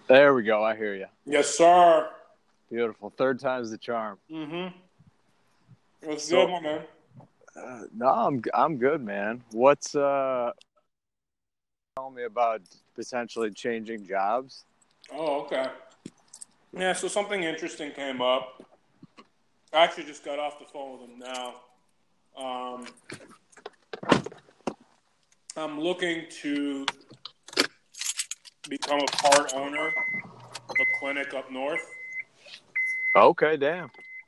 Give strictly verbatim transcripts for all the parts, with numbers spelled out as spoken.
There we go. I hear you. Yes, sir. Beautiful. Third time's the charm. Mm-hmm. What's So, good, my man? uh, no, I'm I'm good, man. What's uh telling me about potentially changing jobs? Oh, okay. Yeah, so something interesting came up. I actually just got off the phone with him now. Um, I'm looking to become a part owner of a clinic up north. Okay, damn.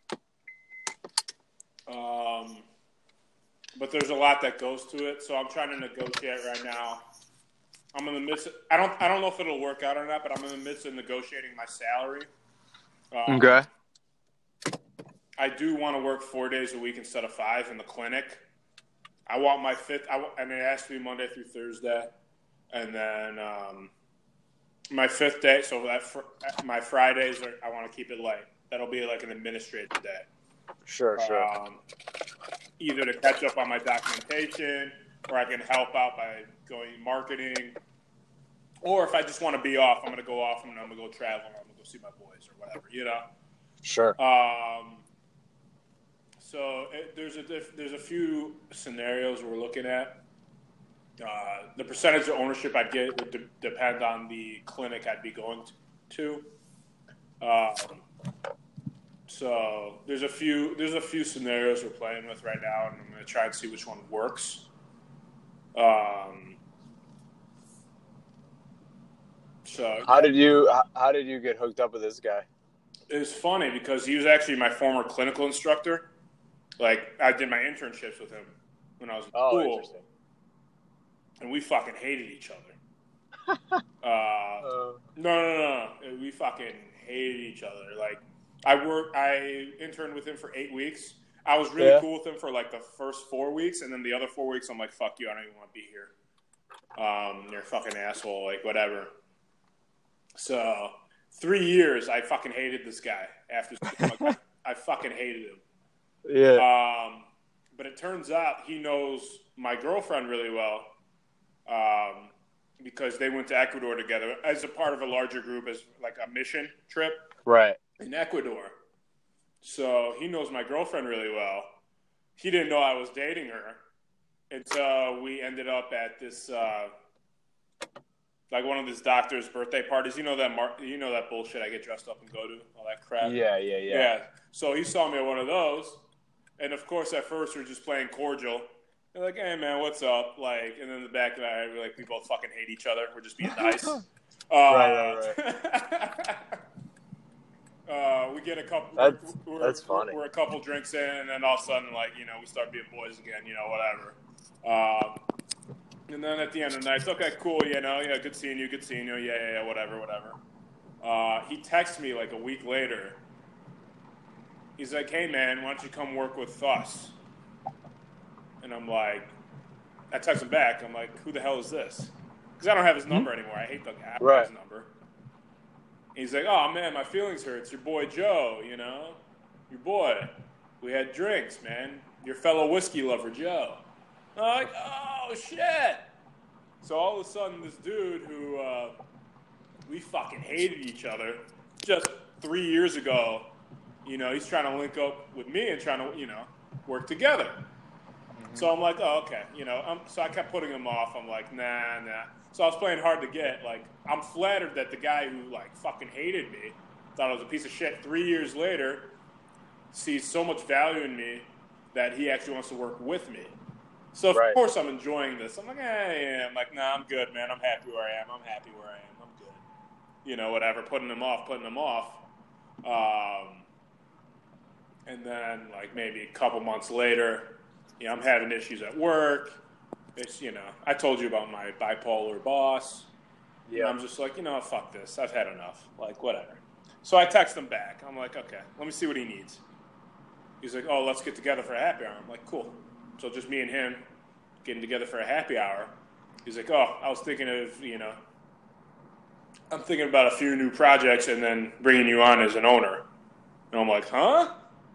Um, but there's a lot that goes to it, so I'm trying to negotiate right now. I'm in the midst. Of, I don't. I don't know if it'll work out or not, but I'm in the midst of negotiating my salary. Um, Okay. I do want to work four days a week instead of five in the clinic. I want my fifth. I, I mean, it has to be Monday through Thursday, and then um, my fifth day. So that fr- my Fridays are. I want to keep it light. That'll be like an administrative day. Sure, sure. Um, either to catch up on my documentation, or I can help out by going marketing, or if I just want to be off, I'm going to go off and I'm going to go travel, or I'm going to go see my boys or whatever, you know. Sure. Um, so it, there's a there's a few scenarios we're looking at. Uh, the percentage of ownership I'd get would de- depend on the clinic I'd be going to. Um, so there's a few there's a few scenarios we're playing with right now, and I'm going to try and see which one works. Um, so How did you how, how did you get hooked up with this guy? it's funny because he was actually my former clinical instructor. Like, I did my internships with him when I was in Oh, school. interesting. And we fucking hated each other. uh, Uh, no, no, no, no. We fucking hated each other. Like, I worked, I interned with him for eight weeks. I was really Yeah. cool with him for like the first four weeks. And then the other four weeks, I'm like, fuck you. I don't even want to be here. Um, you're a fucking asshole. Like, whatever. So, three years, I fucking hated this guy after school. Like, I, I fucking hated him. yeah. Um, but it turns out he knows my girlfriend really well, um, because they went to Ecuador together as a part of a larger group, as like a mission trip Right. in Ecuador. So he knows my girlfriend really well. He didn't know I was dating her until we ended up at this, uh, like one of his doctor's birthday parties. You know that mar- you know that bullshit I get dressed up and go to, all that crap. Yeah, yeah, yeah. Yeah. So he saw me at one of those. And of course, at first we're just playing cordial. They're like, "Hey man, what's up?" Like, and then in the back of our head, we're like, we both fucking hate each other. We're just being nice. uh, Right, right, right. uh, we get a couple. That's we're, that's we're, funny. We're a couple drinks in, and then all of a sudden, like, you know, we start being boys again. You know, whatever. Um, and then at the end of the night, it's okay, cool. You know, yeah, good seeing you, good seeing you. Yeah, yeah, yeah, whatever, whatever. Uh, he texts me like a week later. He's like, "Hey man, why don't you come work with us?" And I'm like, I text him back. I'm like, who the hell is this? Because I don't have his number anymore. I hate the app Right. his number. And he's like, oh man, my feelings hurt. It's your boy Joe, you know? Your boy. We had drinks, man. Your fellow whiskey lover, Joe. I'm like, oh shit. So all of a sudden, this dude who uh, we fucking hated each other just three years ago, you know, he's trying to link up with me and trying to, you know, work together. So I'm like, oh, okay. You know, um, so I kept putting him off. I'm like, nah, nah. So I was playing hard to get. Like, I'm flattered that the guy who, like, fucking hated me, thought I was a piece of shit, three years later, sees so much value in me that he actually wants to work with me. So, of Right. course, I'm enjoying this. I'm like, eh, yeah. I'm like, nah, I'm good, man. I'm happy where I am. I'm happy where I am. I'm good. You know, whatever. Putting him off, putting him off. Um, and then, like, maybe a couple months later, you know, I'm having issues at work. It's, you know, I told you about my bipolar boss. Yeah. And I'm just like, you know, fuck this. I've had enough. Like, whatever. So I text him back. I'm like, okay, let me see what he needs. He's like, oh, let's get together for a happy hour. I'm like, cool. So just me and him getting together for a happy hour. He's like, oh, I was thinking of, you know, I'm thinking about a few new projects and then bringing you on as an owner. And I'm like, huh?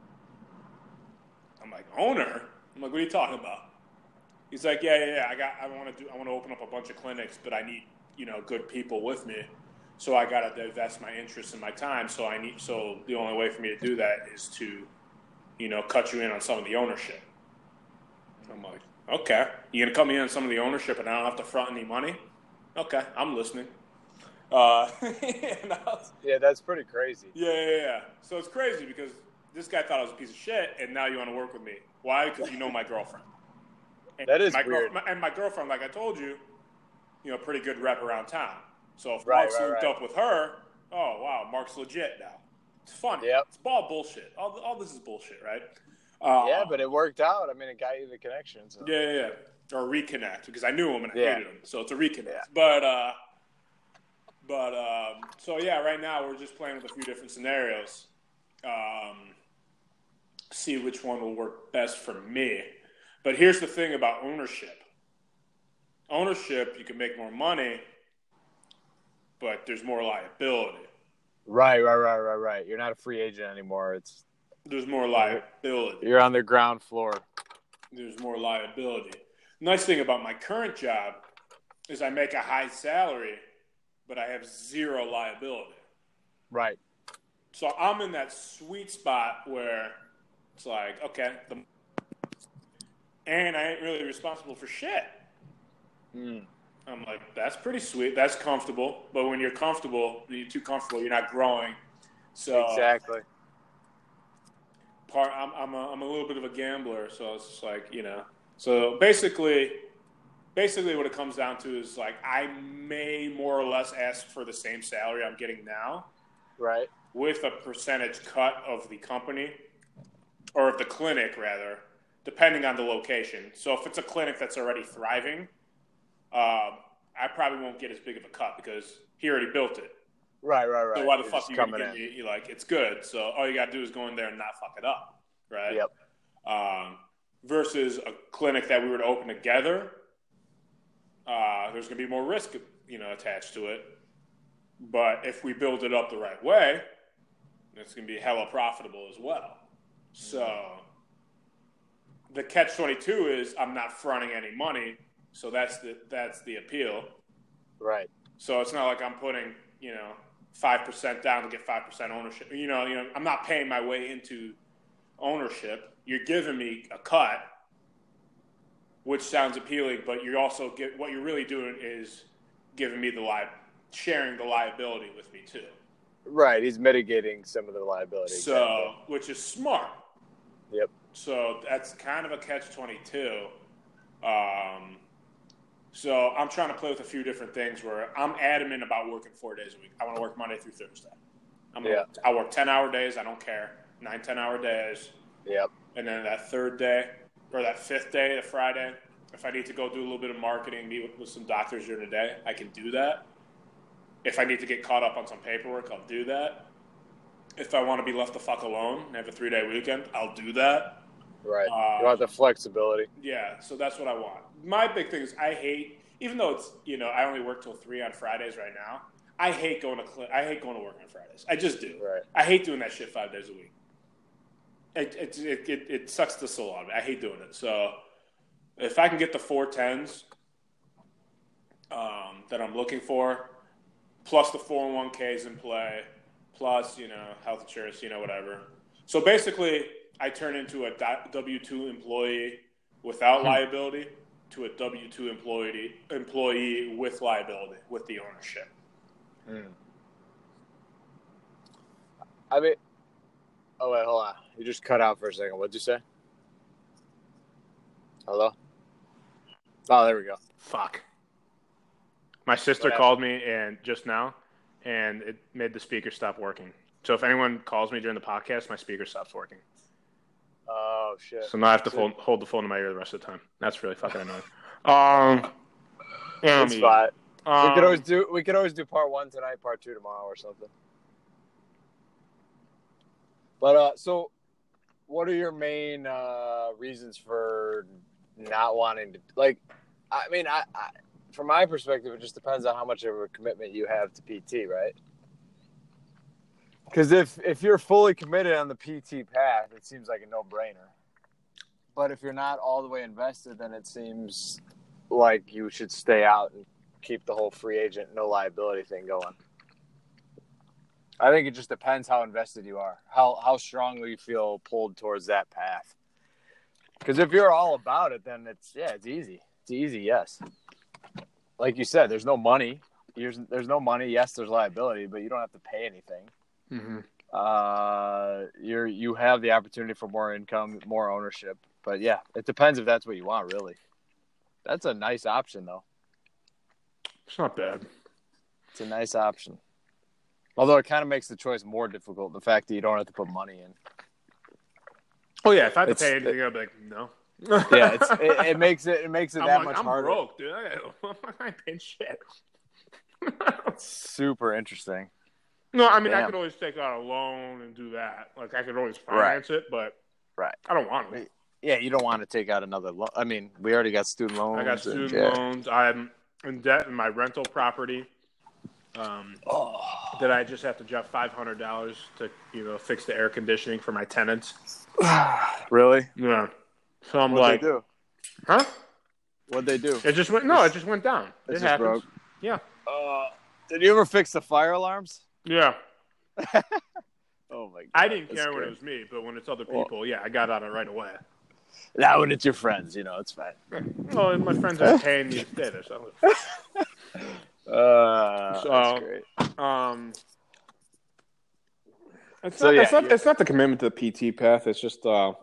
I'm like, owner? I'm like, what are you talking about? He's like, yeah, yeah, yeah. I got. I want to do. I want to open up a bunch of clinics, but I need, you know, good people with me. So I got to divest my interest and my time. So I need. So the only way for me to do that is to, you know, cut you in on some of the ownership. I'm like, okay, you gonna cut me in on some of the ownership, and I don't have to front any money? Okay, I'm listening. Uh, was, yeah, that's pretty crazy. Yeah, yeah, yeah. So it's crazy because this guy thought I was a piece of shit, and now you want to work with me. Why? Because you know my girlfriend. And that is my weird. Girl, and my girlfriend, like I told you, you know, pretty good rep around town. So if right, Mark's right, linked right. up with her, oh, wow, Mark's legit now. It's funny. Yep. It's all bullshit. All, all this is bullshit, right? Uh, yeah, but it worked out. I mean, it got you the connection. So. Yeah, yeah, yeah. Or reconnect, because I knew him and I yeah. hated him. So it's a reconnect. Yeah. But, uh, but um, so, yeah, right now we're just playing with a few different scenarios. Um, see which one will work best for me. But here's the thing about ownership. Ownership, you can make more money, but there's more liability. Right, right, right, right, right. You're not a free agent anymore. It's There's more liability. You're on the ground floor. There's more liability. Nice thing about my current job is I make a high salary, but I have zero liability. Right. So I'm in that sweet spot where it's like, okay, the, and I ain't really responsible for shit. Mm. I'm like, that's pretty sweet. That's comfortable. But when you're comfortable, you're too comfortable, you're not growing. So exactly. Part, I'm, I'm, a, I'm a little bit of a gambler, so it's just like, you know. So basically, basically what it comes down to is like I may more or less ask for the same salary I'm getting now. Right. With a percentage cut of the company, or of the clinic, rather, depending on the location. So if it's a clinic that's already thriving, uh, I probably won't get as big of a cut because he already built it. Right, right, right. So why the You're fuck are you going to give me, you're like, it's good. So all you got to do is go in there and not fuck it up, right? Yep. Um, versus a clinic that we were to open together, uh, there's going to be more risk, you know, attached to it. But if we build it up the right way, it's going to be hella profitable as well. So the catch twenty-two is I'm not fronting any money, so that's the that's the appeal. Right. So it's not like I'm putting, you know, five percent down to get five percent ownership. You know, you know, I'm not paying my way into ownership. You're giving me a cut, which sounds appealing, but you're also get what you're really doing is giving me the li- sharing the liability with me too. Right, he's mitigating some of the liability. So, exactly. Which is smart. Yep. So that's kind of a catch twenty-two. Um, so I'm trying to play with a few different things where I'm adamant about working four days a week. I want to work Monday through Thursday. I'm yeah. Gonna, I work ten-hour days. I don't care. Nine, ten-hour days. Yep. And then that third day, or that fifth day, the Friday, if I need to go do a little bit of marketing, meet with, with some doctors during the day, I can do that. If I need to get caught up on some paperwork, I'll do that. If I want to be left the fuck alone and have a three-day weekend, I'll do that. Right. Uh, you want the flexibility. Yeah, so that's what I want. My big thing is I hate, even though it's, you know, I only work till three on Fridays right now, I hate going to I hate going to work on Fridays. I just do. Right. I hate doing that shit five days a week. It it it, it, it sucks the soul out of me. I hate doing it. So if I can get the four tens um, that I'm looking for, plus the four oh one k's in play, plus, you know, health insurance, you know, whatever. So basically, I turn into a W two employee without liability to a W two employee employee with liability, with the ownership. Mm. I mean, oh, wait, hold on. You just cut out for a second. What'd you say? Hello? Oh, there we go. Fuck. My sister What called me and just now, and it made the speaker stop working. So if anyone calls me during the podcast, my speaker stops working. Oh, shit. So now I have to hold, hold the phone to my ear the rest of the time. That's really fucking annoying. Um, It's fine. Um, we could always do we could always do part one tonight, part two tomorrow, or something. But uh, so, what are your main uh, reasons for not wanting to like? I mean, I, I from my perspective, it just depends on how much of a commitment you have to P T, right? Because if if you're fully committed on the P T path, it seems like a no-brainer. But if you're not all the way invested, then it seems like you should stay out and keep the whole free agent, no liability thing going. I think it just depends how invested you are, how how strongly you feel pulled towards that path. Because if you're all about it, then it's yeah, it's easy. It's easy, yes. Like you said, there's no money. There's, there's no money. Yes, there's liability, but you don't have to pay anything. Mm-hmm. Uh, you're you have the opportunity for more income, more ownership. But yeah, it depends if that's what you want, really. That's a nice option, though. It's not bad. It's a nice option. Although it kind of makes the choice more difficult, the fact that you don't have to put money in. Oh yeah, if I had to It's, pay anything, it, I'd be like, no. yeah, it's, it, it makes it it makes it I'm that like, much I'm harder. broke, dude. I, I ain't paying shit. Super interesting. No, I mean, Damn. I could always take out a loan and do that. Like, I could always finance Right. it, but right. I don't want to. Yeah, you don't want to take out another loan. I mean, we already got student loans. I got student and, yeah. loans. I'm in debt in my rental property. Um, oh. That I just have to drop five hundred dollars to, you know, fix the air conditioning for my tenants. Really? Yeah. So I'm What'd like, they do? huh? What'd they do? It just went. No, it just went down. It just happens. broke. Yeah. Uh, did you ever fix the fire alarms? Yeah. Oh my god! I didn't care great. when it was me, but when it's other people, well, yeah, I got on it right away. Now when it's your friends, you know, it's fine. Well, and my friends are paying me to stay there, so. Uh, so, that's great. Um, it's So, not. yeah, it's not. you're- It's not the commitment to the P T path. It's just. Uh,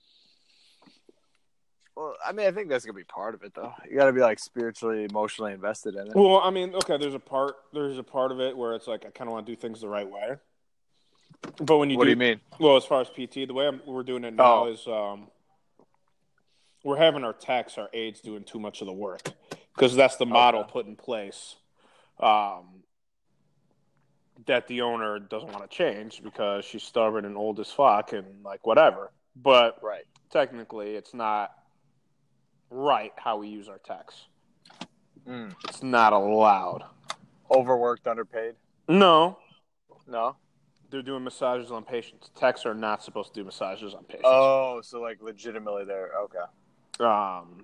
Well, I mean, I think that's gonna be part of it, though. You got to be like spiritually, emotionally invested in it. well, I mean, okay. There's a part. There's a part of it where it's like I kind of want to do things the right way. But when you what do, do you mean? Well, as far as P T, the way I'm, we're doing it now Oh. is um, we're having our techs, our aides, doing too much of the work because that's the model Okay. put in place. Um, that the owner doesn't want to change because she's stubborn and old as fuck and like whatever. But Right. technically, it's not right how we use our techs. Mm. It's not allowed. Overworked, underpaid. No, No. they're doing massages on patients. Techs are not supposed to do massages on patients. Oh, so like legitimately, there. Okay. Um.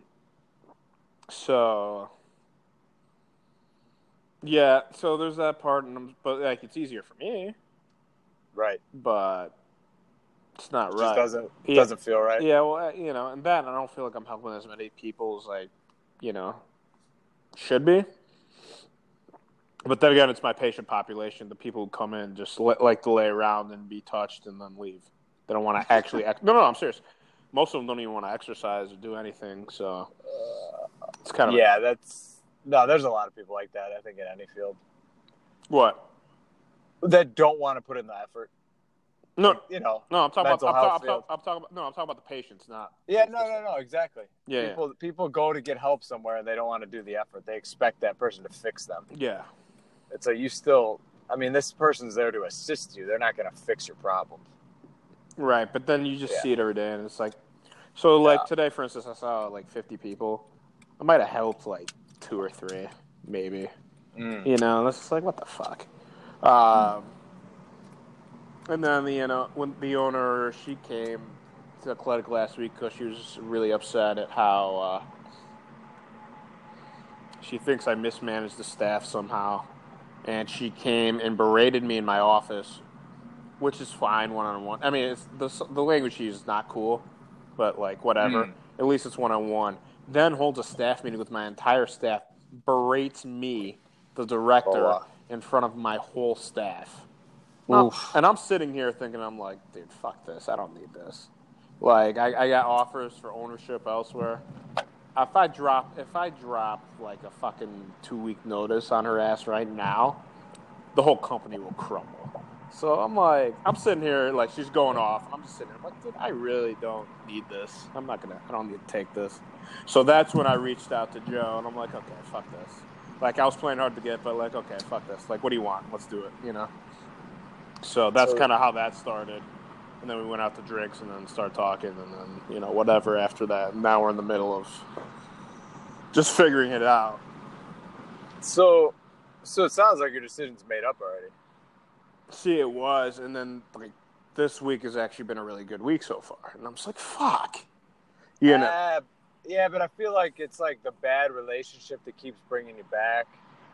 So. Yeah, so there's that part, and I'm, but like it's easier for me, Right. but it's not It right. just doesn't Yeah. doesn't feel right. Yeah, well, you know, and that I don't feel like I'm helping as many people as like, you know, should be. But then again, it's my patient population. The people who come in just li- like to lay around and be touched and then leave. They don't want to actually. Ex- no, no, I'm serious. Most of them don't even want to exercise or do anything. So it's kind of Yeah, that's no. There's a lot of people like that. I think in any field what? that don't want to put in the effort. No, Like, you know. no, I'm talking mental about. I'm, health talking, I'm, talking, I'm talking about. No, I'm talking about the patients, not. Yeah, no, no, no, exactly. Yeah, people people go to get help somewhere and they don't want to do the effort. They expect that person to fix them. yeah. It's like you still. I mean, this person's there to assist you. They're not going to fix your problems. Right, but then you just Yeah. see it every day, and it's like, so like Yeah. today, for instance, I saw like fifty people. I might have helped like two or three, maybe. Mm. You know, it's just like what the fuck. Um, and then the you know when the owner she came to the clinic last week because she was really upset at how uh, she thinks I mismanaged the staff somehow, and she came and berated me in my office. Which is fine one on one. I mean, it's the the language she uses is not cool, but like whatever. Mm. At least it's one on one. Then holds a staff meeting with my entire staff, berates me, the director, Oh, wow. in front of my whole staff. No, Oof. and I'm sitting here thinking, I'm like, dude, fuck this. I don't need this. Like, I, I got offers for ownership elsewhere. If I drop, if I drop like a fucking two week notice on her ass right now, the whole company will crumble. So I'm like, I'm sitting here, like, she's going off. I'm just sitting here, I'm like, dude, I really don't need this. I'm not going to, I don't need to take this. So that's when I reached out to Joe, and I'm like, okay, fuck this. Like, I was playing hard to get, but, like, okay, fuck this. Like, what do you want? Let's do it, you know? So that's So- kind of how that started. And then we went out to drinks and then started talking, and then, you know, whatever after that. And now we're in the middle of just figuring it out. So, so it sounds like your decision's made up already. See, it was, and then like this week has actually been a really good week so far, and I'm just like, fuck, you know. Uh, yeah, but I feel like it's like the bad relationship that keeps bringing you back.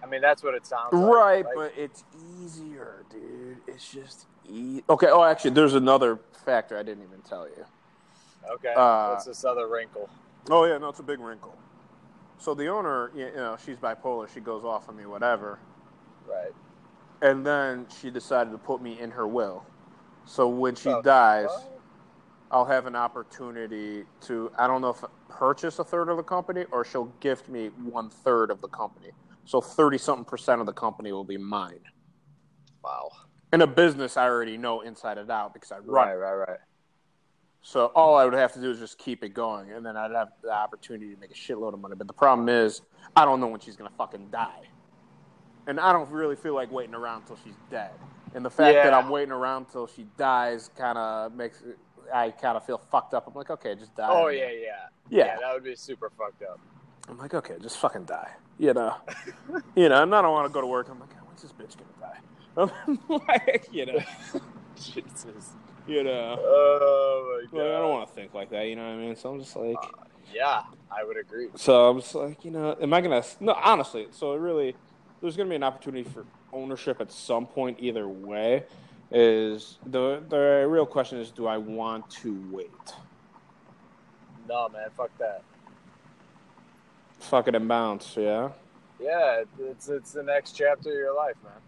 I mean, that's what it sounds Right, like. but it's easier, dude. It's just e- okay. Oh, actually, there's another factor I didn't even tell you. Okay, Uh, what's this other wrinkle? oh yeah, no, it's a big wrinkle. So the owner, you know, she's bipolar. She goes off on me, whatever. Right. And then she decided to put me in her will. So when she The dies, fuck? I'll have an opportunity to, I don't know if purchase a third of the company or she'll gift me one third of the company. So thirty something percent of the company will be mine. Wow. In a business, I already know inside and out because I run Right, it. right, right. So all I would have to do is just keep it going, and then I'd have the opportunity to make a shitload of money. But the problem is, I don't know when she's going to fucking die. And I don't really feel like waiting around until she's dead. And the fact Yeah. that I'm waiting around until she dies kind of makes I kind of feel fucked up. I'm like, okay, just die. Oh, yeah, yeah, yeah. Yeah, that would be super fucked up. I'm like, okay, just fucking die. You know? you know, and I don't want to go to work. I'm like, when's this bitch going to die? I'm like, you know. Jesus. You know. Oh, my God. Like, I don't want to think like that, you know what I mean? So I'm just like... Uh, yeah, I would agree. So I'm just like, you know, am I going to... No, honestly, so it really... There's going to be an opportunity for ownership at some point either way. Is the the real question is, do I want to wait? No, man, fuck that. Fuck it and bounce, yeah? Yeah, it's it's the next chapter of your life, man.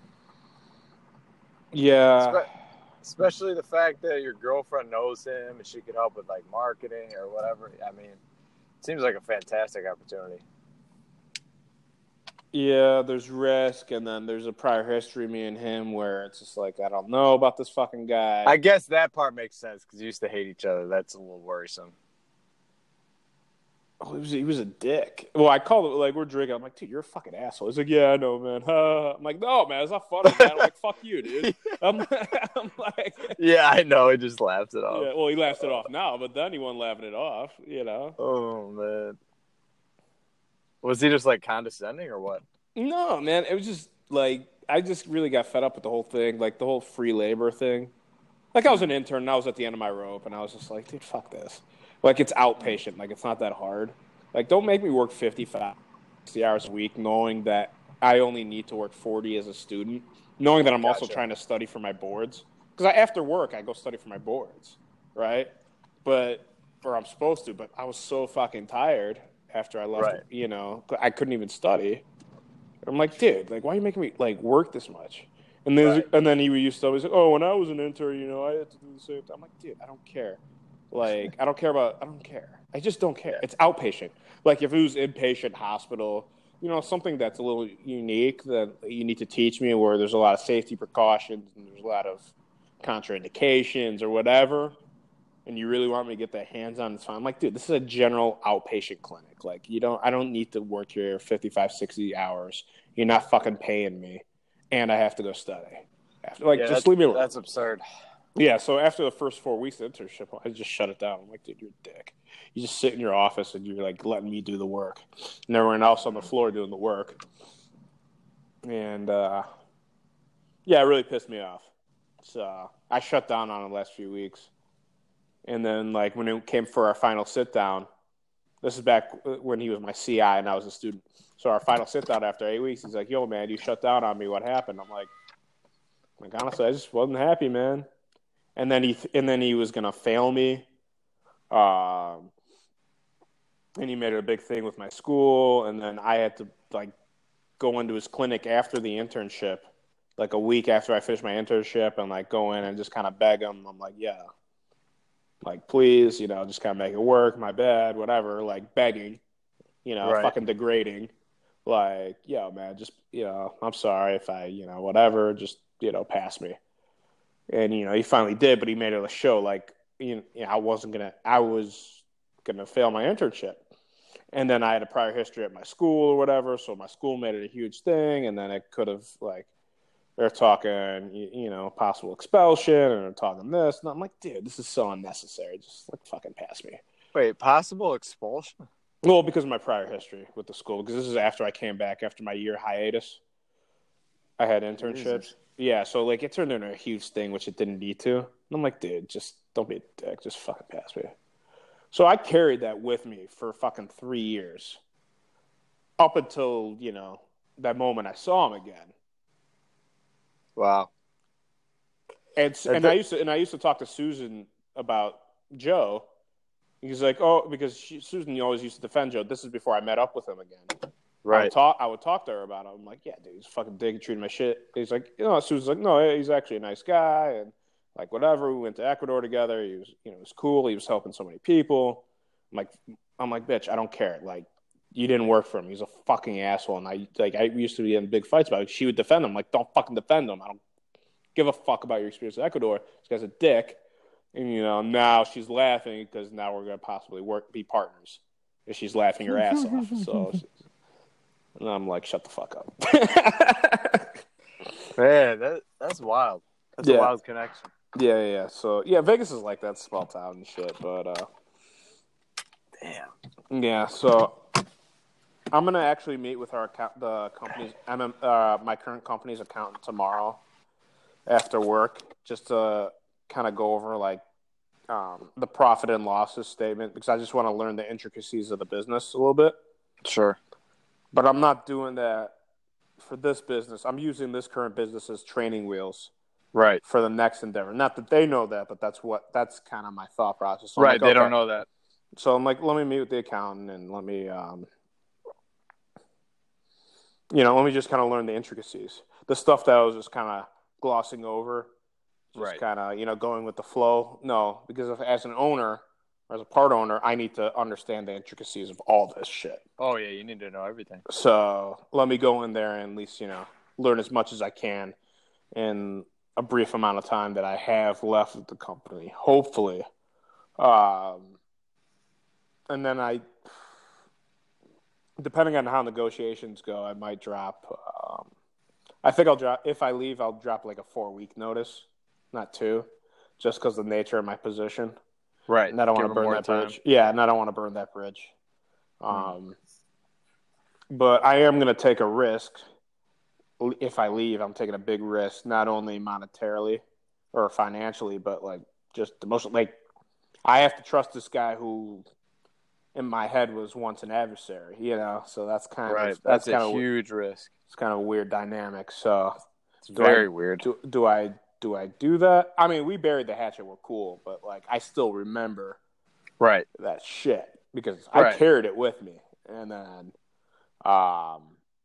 Yeah. Espe- especially the fact that your girlfriend knows him and she could help with, like, marketing or whatever. I mean, it seems like a fantastic opportunity. Yeah, there's risk, and then there's a prior history, me and him, where it's just like, I don't know about this fucking guy. I guess that part makes sense because you used to hate each other. That's a little worrisome. Oh, he was, he was a dick. Well, I called it, like, we're drinking. I'm like, dude, you're a fucking asshole. He's like, yeah, I know, man. I'm like, no, man, it's not funny, man. I'm like, fuck you, dude. I'm, I'm like... Yeah, I know. He just laughs it off. Yeah, well, he laughs it off now, but then he wasn't laughing it off, you know? Oh, man. Was he just, like, condescending or what? No, man. It was just, like, I just really got fed up with the whole thing, like, the whole free labor thing. Like, I was an intern, and I was at the end of my rope, and I was just like, dude, fuck this. Like, it's outpatient. Like, it's not that hard. Like, don't make me work fifty-five, sixty hours a week knowing that I only need to work forty as a student, knowing that I'm Gotcha. also trying to study for my boards. Because after work, I go study for my boards, right? But, or I'm supposed to, but I was so fucking tired after I left, Right. you know, I couldn't even study. I'm like, dude, like, why are you making me, like, work this much? And then, Right. and then he used to always say, oh, when I was an intern, you know, I had to do the same thing. I'm like, dude, I don't care. Like, I don't care about, I don't care. I just don't care. Yeah. It's outpatient. Like, if it was inpatient hospital, you know, something that's a little unique that you need to teach me where there's a lot of safety precautions and there's a lot of contraindications or whatever, and you really want me to get the hands-on, it's fine. I'm like, dude, this is a general outpatient clinic. Like, you don't, I don't need to work here fifty-five, sixty hours. You're not fucking paying me, and I have to go study. After, like, Yeah, just leave me alone. That's absurd. Yeah, so after the first four weeks of internship, I just shut it down. I'm like, dude, you're a dick. You just sit in your office and you're, like, letting me do the work. And everyone else on the floor doing the work. And, uh, yeah, it really pissed me off. So I shut down on it the last few weeks. And then, like, when it came for our final sit-down, this is back when he was my C I and I was a student. So our final sit-down after eight weeks, he's like, yo, man, you shut down on me. What happened? I'm like, like honestly, I just wasn't happy, man. And then he and then he was gonna fail me, um, and he made it a big thing with my school. And then I had to like go into his clinic after the internship, like a week after I finished my internship, and like go in and just kind of beg him. I'm like, yeah, like please, you know, just kind of make it work. My bad, whatever. Like begging, you know, Right. fucking degrading. Like, yo, man, just you know, I'm sorry if I, you know, whatever, just you know, pass me. And, you know, he finally did, but he made it a show like, you know, I wasn't going to, I was going to fail my internship. And then I had a prior history at my school or whatever, so my school made it a huge thing, and then it could have, like, they're talking, you know, possible expulsion, and they're talking this, and I'm like, dude, this is so unnecessary. Just, like, fucking pass me. Wait, possible expulsion? Well, because of my prior history with the school, because this is after I came back after my year hiatus. I had internships. Jesus. Yeah, so, like, it turned into a huge thing, which it didn't need to. And I'm like, dude, just don't be a dick. Just fucking pass me. So I carried that with me for fucking three years. Up until, you know, that moment I saw him again. Wow. And and I used to and I used to talk to Susan about Joe. He's like, oh, because she, Susan always used to defend Joe. This is before I met up with him again. Right. I would talk. I would talk to her about it. I'm like, yeah, dude, he's fucking dick, treating my shit. He's like, you know, Susan's like, no, he's actually a nice guy, and like whatever. We went to Ecuador together. He was, you know, it was cool. He was helping so many people. I'm like, I'm like, bitch, I don't care. Like, you didn't work for him. He's a fucking asshole. And I like, I used to be in big fights about it. She would defend him. I'm like, don't fucking defend him. I don't give a fuck about your experience in Ecuador. This guy's a dick. And, you know, now she's laughing because now we're going to possibly work, be partners. And she's laughing her ass off. So, and I'm like, shut the fuck up. Man, that, that's wild. That's yeah. a wild connection. Yeah, yeah. So, yeah, Vegas is like that, small town and shit. But, uh, damn. Yeah, so I'm going to actually meet with our account, the company's, uh, my current company's accountant tomorrow after work just to kind of go over like um, the profit and losses statement because I just want to learn the intricacies of the business a little bit. Sure. But I'm not doing that for this business. I'm using this current business as training wheels. Right. For the next endeavor. Not that they know that, but that's what that's kind of my thought process. So right. Like, they okay. don't know that. So I'm like, let me meet with the accountant and let me, um, you know, let me just kind of learn the intricacies. The stuff that I was just kind of glossing over. Just right. kind of, you know, going with the flow. No, because if, as an owner or as a part owner, I need to understand the intricacies of all this shit. Oh, yeah, you need to know everything. So let me go in there and at least, you know, learn as much as I can in a brief amount of time that I have left with the company, hopefully. Um, and then I, depending on how negotiations go, I might drop, um, I think I'll drop, if I leave, I'll drop like a four-week notice. Not two, just because of the nature of my position. Right. And I don't want to burn that time. bridge. Yeah, and I don't want to burn that bridge. Um, mm. But I am going to take a risk. If I leave, I'm taking a big risk, not only monetarily or financially, but like just emotionally. Like, I have to trust this guy who, in my head, was once an adversary. You know, so that's kind right. of that's, that's a kind of huge risk. It's kind of a weird dynamic. So it's very I, weird. Do, do I? Do I do that? I mean, we buried the hatchet. We're cool, but like, I still remember, right, that shit because right. I carried it with me. And then, um,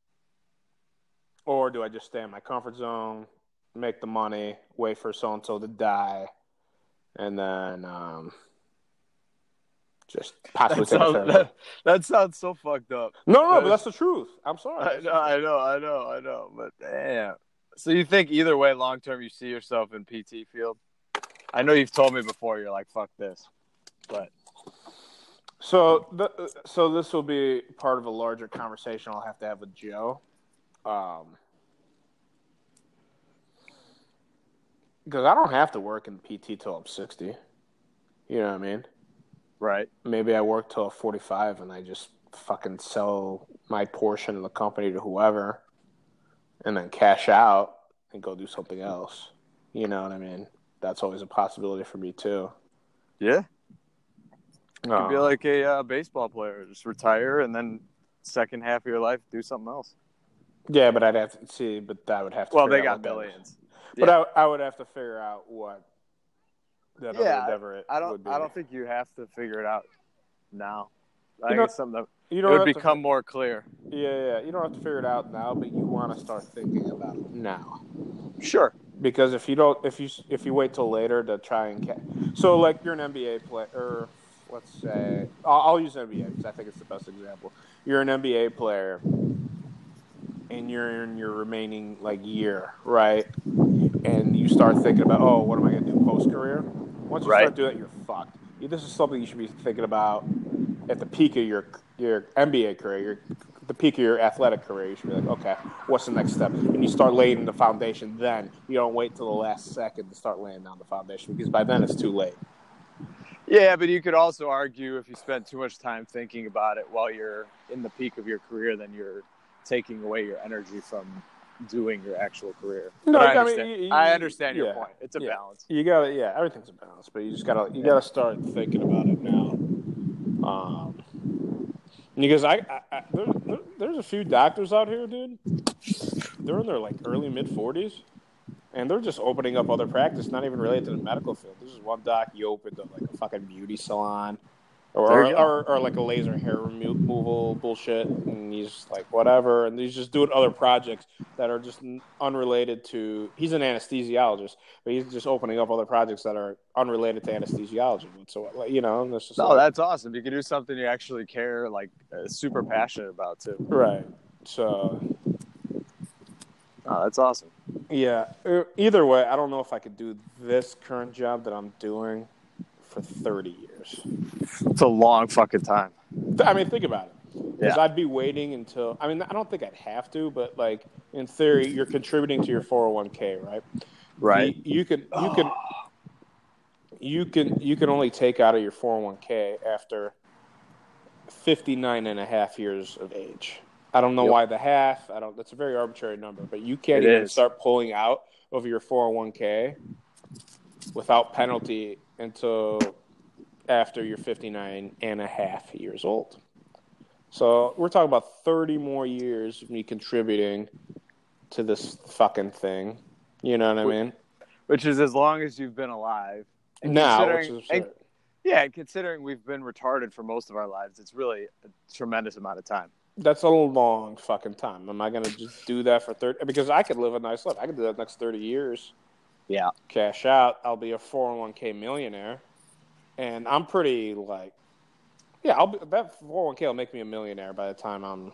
or do I just stay in my comfort zone, make the money, wait for so and so to die, and then um, just possibly that take sounds, a therapy? That, that sounds so fucked up. No, no, that but that's the truth. I'm sorry. I know, I know, I know, I know. But damn. So you think either way, long term, you see yourself in P T field? I know you've told me before. You're like, fuck this, but so the, so this will be part of a larger conversation I'll have to have with Joe, um, because I don't have to work in P T till I'm sixty. You know what I mean? Right. Maybe I work till forty-five and I just fucking sell my portion of the company to whoever. And then cash out and go do something else. You know what I mean? That's always a possibility for me, too. Yeah. You uh, could be like a uh, baseball player. Just retire and then second half of your life, do something else. Yeah, but I'd have to see, but that would have to Well, they got millions. Yeah. But I, I would have to figure out what that yeah, other endeavor it I don't, would be. I don't think you have to figure it out now. I you think know, it's something that you it don't would have become to, more clear. Yeah, yeah. You don't have to figure it out now, but you want to start thinking about it now. Sure. Because if you don't, if you if you wait till later to try and catch, so like you're an N B A player, or let's say I'll, I'll use N B A because I think it's the best example. You're an N B A player, and you're in your remaining like year, right? And you start thinking about, oh, what am I going to do post career? Once you right. start doing that, you're fucked. This is something you should be thinking about at the peak of your your N B A career, your, the peak of your athletic career. You should be like, okay, what's the next step? And you start laying the foundation then. You don't wait till the last second to start laying down the foundation because by then it's too late. Yeah, but you could also argue if you spend too much time thinking about it while you're in the peak of your career, then you're taking away your energy from doing your actual career. No, I I understand, mean, you, I understand yeah, your point. It's a yeah. balance. You gotta, yeah, everything's a balance, but you just gotta, you yeah. gotta start thinking about it now. Um, because I, I, I there, there, there's a few doctors out here, dude. They're in their like early mid forties, and they're just opening up other practice, not even related to the medical field. This is one doc he opened up like a fucking beauty salon, or or, or or like a laser hair removal bullshit, and he's like whatever, and he's just doing other projects that are just unrelated to. He's an anesthesiologist, but he's just opening up other projects that are unrelated to anesthesiology. So you know, and that's just no, like, that's awesome. You can do something you actually care, like uh, super passionate about too. Right. So. Oh, that's awesome. Yeah. Either way, I don't know if I could do this current job that I'm doing for thirty years. It's a long fucking time. I mean, think about it. Because Yeah. I'd be waiting until, I mean, I don't think I'd have to, but like in theory, you're contributing to your four oh one k, right? Right. The, you can, you can, you can, you can only take out of your four oh one k after fifty-nine and a half years of age. I don't know Yep. why the half. I don't. That's a very arbitrary number, but you can't It even is. start pulling out of your four oh one k without penalty until after you're fifty-nine and a half years old. So we're talking about thirty more years of me contributing to this fucking thing. You know what I mean? Which is as long as you've been alive. And Now, which considering- is and- absurd. yeah, and considering we've been retarded for most of our lives, it's really a tremendous amount of time. That's a long fucking time. Am I going to just do that for thirty? Because I could live a nice life. I could do that next thirty years. Yeah. Cash out. I'll be a four oh one k millionaire. And I'm pretty like, yeah, I'll be, that four oh one k will make me a millionaire by the time I'm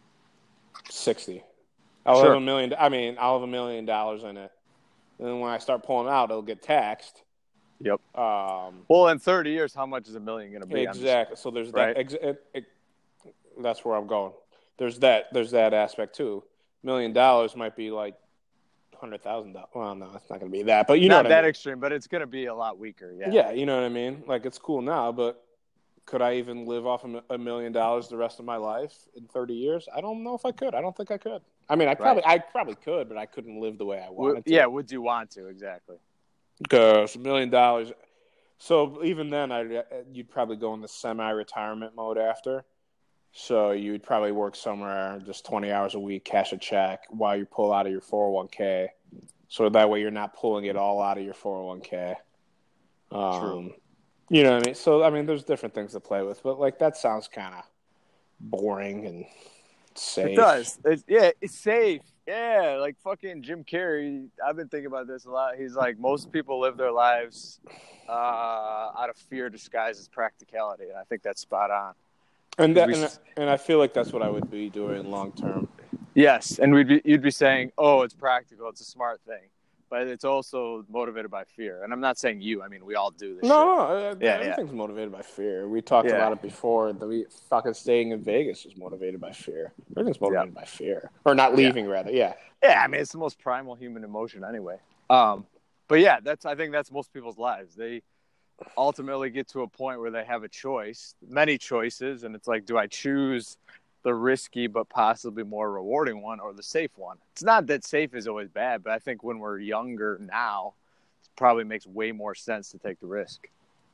sixty. I'll Sure. have a million. I mean, I'll have a million dollars in it. And then when I start pulling out, it'll get taxed. Yep. Um, Well, in thirty years, how much is a million going to be? I'm just- exactly. So there's right? that. Ex- it, it, that's where I'm going. There's that. There's that aspect too. Million dollars might be like hundred thousand dollars. Well, no, it's not going to be that. But you know Not what that I mean. extreme, but it's going to be a lot weaker. Yeah. Yeah, you know what I mean. Like it's cool now, but could I even live off a mi- a million dollars the rest of my life in thirty years? I don't know if I could. I don't think I could. I mean, I probably, I probably could, but I couldn't live the way I Would- wanted to. yeah. Would you want to? Exactly. Because a million dollars. So even then, I you'd probably go in the semi-retirement mode after. So you'd probably work somewhere just twenty hours a week, cash a check while you pull out of your four oh one k. So that way you're not pulling it all out of your four oh one k. Um, True. You know what I mean? So, I mean, there's different things to play with, but like that sounds kind of boring and safe. It does. It's, yeah, it's safe. Yeah, like fucking Jim Carrey. I've been thinking about this a lot. He's like, most people live their lives uh, out of fear disguised as practicality, and I think that's spot on. And that, we- and, and I feel like that's what I would be doing long term. Yes, and we'd be, you'd be saying, "Oh, it's practical. It's a smart thing," but it's also motivated by fear. And I'm not saying you. I mean, we all do this. No, shit. no, uh, Yeah, everything's motivated by fear. We talked Yeah. about it before. The we fucking staying in Vegas is motivated by fear. Everything's motivated by fear, or not leaving, rather. Yeah, Yeah, I mean, it's the most primal human emotion anyway. Um, but yeah, that's I think that's most people's lives. They ultimately get to a point where they have a choice, many choices, and it's like, do I choose the risky but possibly more rewarding one or the safe one? It's not that safe is always bad, but I think when we're younger now, it probably makes way more sense to take the risk.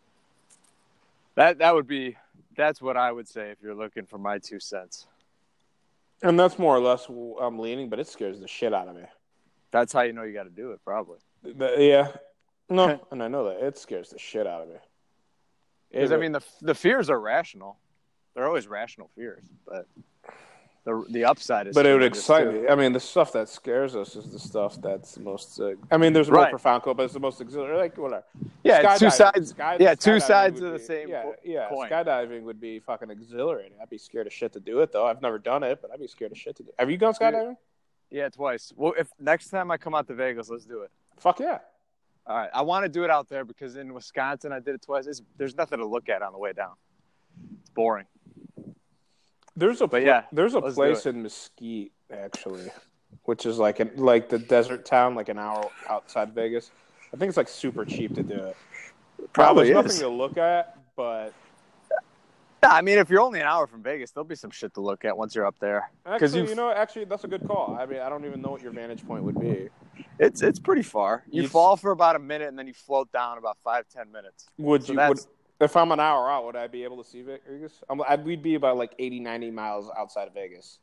That that would be that's what I would say if you're looking for my two cents. and that's more or less where I'm leaning, but it scares the shit out of me. That's how you know you got to do it, probably. The- yeah, no, and I know that it scares the shit out of me. Because It- I mean, the the fears are rational. They're always rational fears, but the the upside is. But it would tremendous, excite too. me. I mean, the stuff that scares us is the stuff that's the most. Uh, I mean, there's a more Right. profound quote, but it's the most exhilarating. Like whatever. Yeah, it's two Skydiving- sides. sky- yeah, two skydiving sides would of the be- same Yeah, co- yeah. coin. Skydiving would be fucking exhilarating. I'd be scared of shit to do it though. I've never done it, but I'd be scared of shit to do. Have you gone skydiving? Yeah, twice. Well, if next time I come out to Vegas, let's do it. Fuck yeah. All right, I want to do it out there because in Wisconsin I did it twice. It's, there's nothing to look at on the way down. It's boring. There's a But pl- yeah, there's a let's do place it. in Mesquite actually, which is like an, like the desert town, like an hour outside Vegas. I think it's like super cheap to do it. Probably Now, there's is. nothing to look at, but Yeah, I mean, if you're only an hour from Vegas, there'll be some shit to look at once you're up there. actually, you've- you know, actually, that's a good call. I mean, I don't even know what your vantage point would be. It's it's pretty far. You You'd- fall for about a minute and then you float down about five ten minutes. Would So you? Would, that's- if I'm an hour out, would I be able to see Vegas? I'm, I'd, we'd be about like eighty, ninety miles outside of Vegas.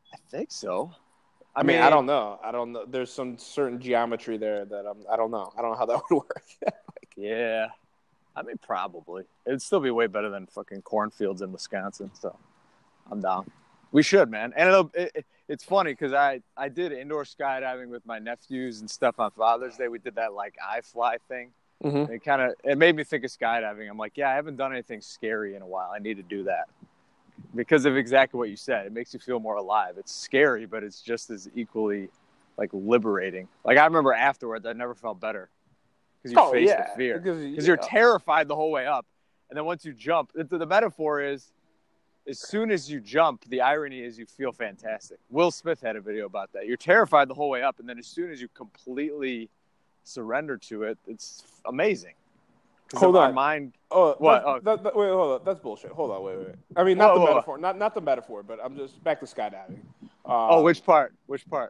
I think so. I, I mean, mean, I don't know. I don't know. There's some certain geometry there that I'm, I don't know. I don't know how that would work. like, yeah. I mean, probably. It'd still be way better than fucking cornfields in Wisconsin, so I'm down. We should, man. And it'll, it, it's funny because I, I did indoor skydiving with my nephews and stuff on Father's Day. We did that, like, iFly thing. Mm-hmm. It kind of it made me think of skydiving. I'm like, yeah, I haven't done anything scary in a while. I need to do that. Because of exactly what you said. It makes you feel more alive. It's scary, but it's just as equally, like, liberating. Like, I remember afterwards, I never felt better. Because you oh, face yeah. the fear. Because yeah. you're terrified the whole way up. And then once you jump, the, the metaphor is, as soon as you jump, the irony is you feel fantastic. Will Smith had a video about that. You're terrified the whole way up, and then as soon as you completely surrender to it, it's amazing. Hold on. Our mind. Oh, what? Oh. That, that, wait, hold on. That's bullshit. Hold on. Wait, wait. I mean, not whoa, the whoa, metaphor. Whoa. Not not the metaphor, but I'm just back to skydiving. Um, oh, which part? Which part?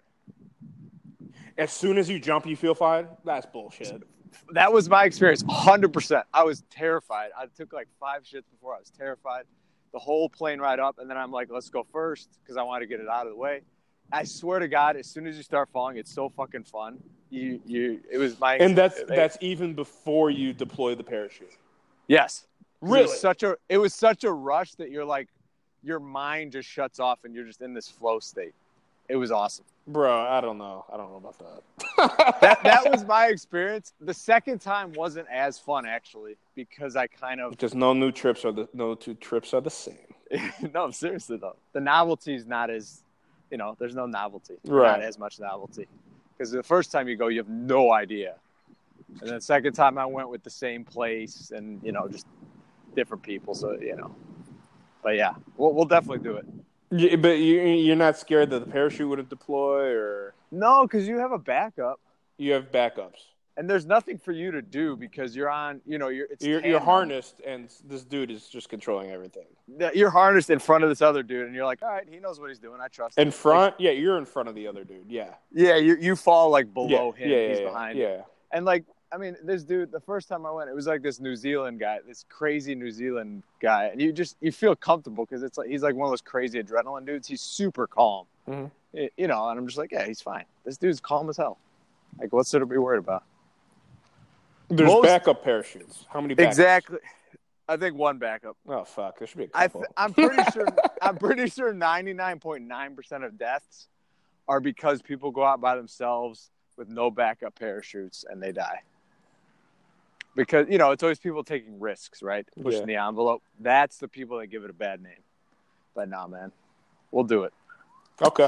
As soon as you jump, you feel fine? That's bullshit. That was my experience, one hundred percent. I was terrified. I took like five shits before. I was terrified. The whole plane ride up, and then I'm like, let's go first because I want to get it out of the way. I swear to God, as soon as you start falling, it's so fucking fun. You, you, it was my, and that's it, that's even before you deploy the parachute. Yes, really. It was such a, it was such a rush that you're like, your mind just shuts off, and you're just in this flow state. It was awesome, bro. I don't know. I don't know about that. that that was my experience. The second time wasn't as fun actually because I kind of because no new trips are the no two trips are the same. No, seriously though, the novelty is not as, you know, there's no novelty, right? Not as much novelty because the first time you go, you have no idea, and then the second time I went with the same place and you know just different people, so you know. But yeah, we'll we'll definitely do it. Yeah, but you, you're not scared that the parachute wouldn't deploy, or no? Because you have a backup. You have backups, and there's nothing for you to do because you're on. You know, you're it's you're, you're harnessed, and this dude is just controlling everything. You're harnessed in front of this other dude, and you're like, all right, he knows what he's doing. I trust him. In front, like, yeah, you're in front of the other dude. Yeah, yeah, you you fall like below yeah, him. Yeah, yeah, he's yeah, behind. Yeah, him. And like. I mean, this dude, the first time I went, it was like this New Zealand guy, this crazy New Zealand guy. And you just, you feel comfortable because it's like, he's like one of those crazy adrenaline dudes. He's super calm, mm-hmm. it, you know, and I'm just like, yeah, he's fine. This dude's calm as hell. Like, what's there to be worried about? There's Most, backup parachutes. How many backups? Exactly. I think one backup. Oh, fuck. There should be a I couple. th- I'm pretty sure, I'm pretty sure ninety-nine point nine percent of deaths are because people go out by themselves with no backup parachutes and they die. Because, you know, it's always people taking risks, right? Pushing yeah. the envelope. That's the people that give it a bad name. But nah, man. We'll do it. Okay.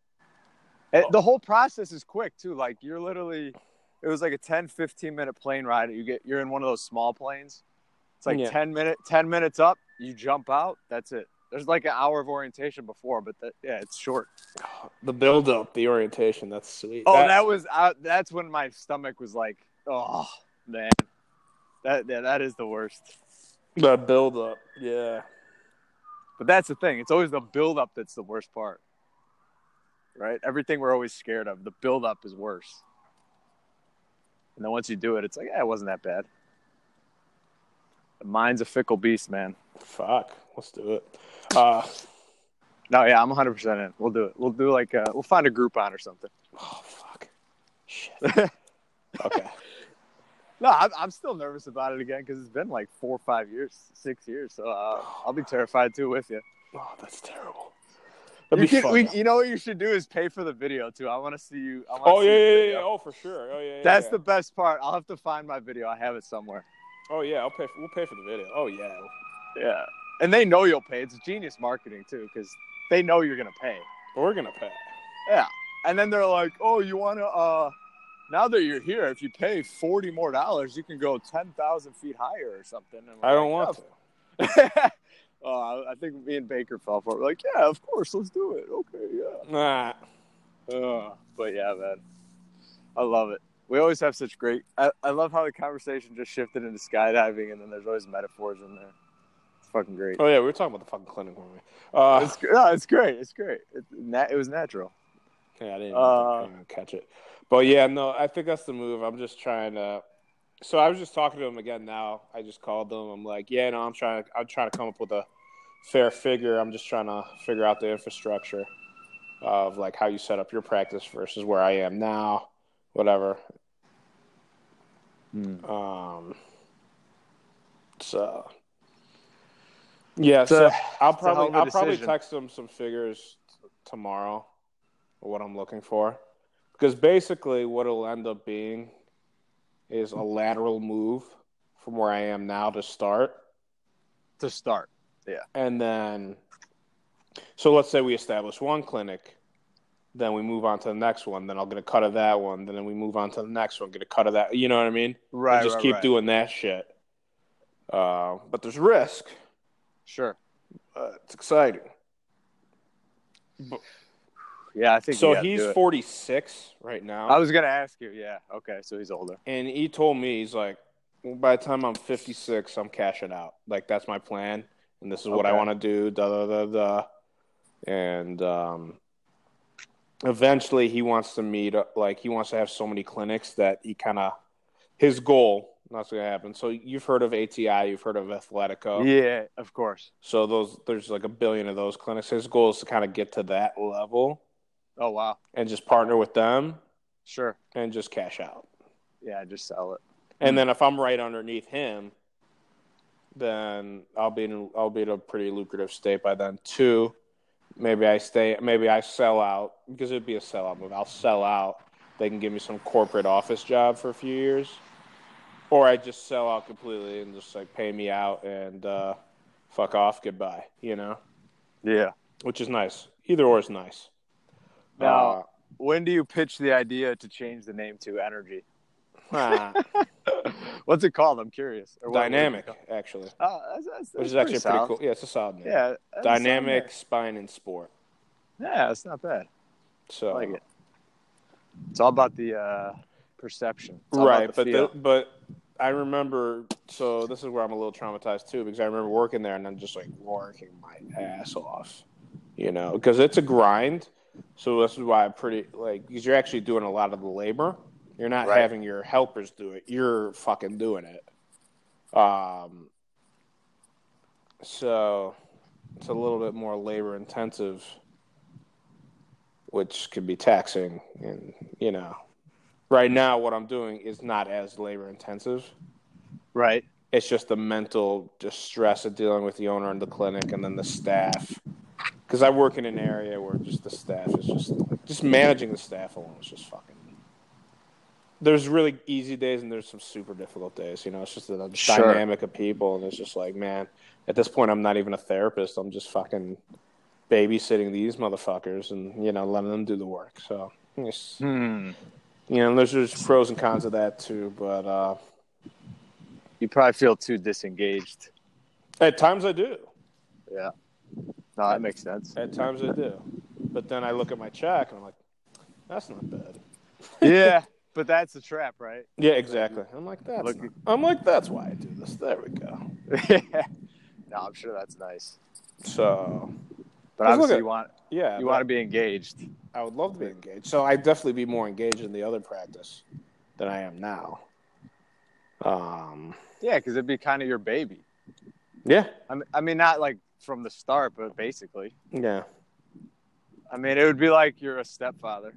It, the whole process is quick, too. Like, you're literally – it was like a ten, fifteen-minute plane ride. You get, you're in one of those small planes. It's like yeah. ten, minute, ten minutes up. You jump out. That's it. There's like an hour of orientation before, but, the, yeah, it's short. The build-up, the orientation, that's sweet. Oh, that, that was uh, – that's when my stomach was like, oh, man. That yeah, that is the worst. The build up, yeah. But that's the thing. It's always the build up that's the worst part. Right? Everything we're always scared of, the build up is worse. And then once you do it, it's like, yeah, it wasn't that bad. The mind's a fickle beast, man. Fuck. Let's do it. Uh No, yeah, I'm one hundred percent in. We'll do it. We'll do like, uh, we'll find a Groupon or something. Oh, fuck. Shit. Okay. No, I'm, I'm still nervous about it again because it's been like four or five years, six years. So uh, I'll be terrified too with you. Oh, that's terrible. You, can, we, you know what you should do is pay for the video too. I want to see you. I oh see yeah, yeah, yeah. Oh, for sure. Oh yeah. yeah that's yeah. the best part. I'll have to find my video. I have it somewhere. Oh yeah, I'll pay. For, we'll pay for the video. Oh yeah. Yeah, and they know you'll pay. It's genius marketing too because they know you're gonna pay. We're gonna pay. Yeah, and then they're like, "Oh, you want to?" uh Now that you're here, if you pay forty more dollars, you can go ten thousand feet higher or something. And I don't like, want oh. to. uh, I think me and Baker fell for it. We're like, yeah, of course, let's do it. Okay, yeah. Nah. Uh, but yeah, man, I love it. We always have such great. I, I love how the conversation just shifted into skydiving, and then there's always metaphors in there. It's fucking great. Oh yeah, we were talking about the fucking clinic, weren't we? Uh, it's, no, it's great. It's great. It, it was natural. Yeah, I didn't, uh, I didn't even catch it. But yeah, no, I think that's the move. I'm just trying to. So I was just talking to him again now. I just called them. I'm like, yeah, no, I'm trying. I'm trying to come up with a fair figure. I'm just trying to figure out the infrastructure. of like how you set up your practice versus where I am now, whatever. Hmm. Um, so yeah, It's a- so I'll it's a hell probably of a I'll probably decision. text them some figures tomorrow, what I'm looking for, because basically what it'll end up being is a lateral move from where I am now to start. To start, yeah. And then, so let's say we establish one clinic, then we move on to the next one, then I'll get a cut of that one, then we move on to the next one, get a cut of that, you know what I mean? Right, and just right, keep right. doing that shit. Uh, but there's risk. Sure. Uh, it's exciting. But, Yeah, I think so you gotta he's do it. forty-six right now. I was gonna ask you. Yeah. Okay. So he's older. And he told me, he's like, by the time I'm fifty-six, I'm cashing out. Like, that's my plan. And this is what I Okay. want to do. Da, da, da, da. And um, eventually he wants to meet, like, he wants to have so many clinics that he kind of, his goal, that's going to happen. So you've heard of A T I, you've heard of Athletico. Yeah, of course. So those, there's like a billion of those clinics. His goal is to kind of get to that level. Oh, wow. And just partner with them. Sure. And just cash out. Yeah, just sell it. And then if I'm right underneath him, then I'll be in I'll be in a pretty lucrative state by then too. Maybe I stay. Maybe I sell out because it'd be a sellout move. I'll sell out. They can give me some corporate office job for a few years, or I just sell out completely and just like pay me out and uh, fuck off, goodbye. You know? Yeah. Which is nice. Either or is nice. Now, Uh, when do you pitch the idea to change the name to Energy? uh, What's it called? I'm curious. Or what- Dynamic, what is it called? actually, Oh, that's, that's, that's which is actually solid. pretty cool. Yeah, it's a solid name. Yeah, that's a solid Dynamic name. Spine and Sport. Yeah, it's not bad. So I like it. It's all about the uh, perception. It's all right, about the but feel. the, but I remember. So this is where I'm a little traumatized too, because I remember working there and I'm just like working my ass off, you know, because it's a grind. So this is why I'm pretty like because you're actually doing a lot of the labor. You're not Right. having your helpers do it. You're fucking doing it. Um. So it's a little bit more labor intensive, which could be taxing, and you know. Right now, what I'm doing is not as labor intensive. Right. It's just the mental distress of dealing with the owner and the clinic and then the staff. Because I work in an area where just the staff is just like, just managing the staff alone is just fucking. There's really easy days and there's some super difficult days. You know, it's just the Sure. dynamic of people. And it's just like, man, at this point, I'm not even a therapist. I'm just fucking babysitting these motherfuckers and, you know, letting them do the work. So, it's, Hmm. you know, there's just pros and cons of that too. But uh, You probably feel too disengaged. at times I do. Yeah. No, that makes sense. At times I do. But then I look at my check and I'm like, that's not bad. Yeah, but that's the trap, right? Yeah, exactly. I'm like, that's Look- not, I'm like, that's why I do this. There we go. Yeah. No, I'm sure that's nice. So, But Just look obviously, at- you want yeah, you but want to be engaged. I would love to be engaged. So I'd definitely be more engaged in the other practice than I am now. Um, Yeah, because it'd be kind of your baby. yeah, I mean, I mean, not like from the start, but basically. yeah. I mean, it would be like you're a stepfather.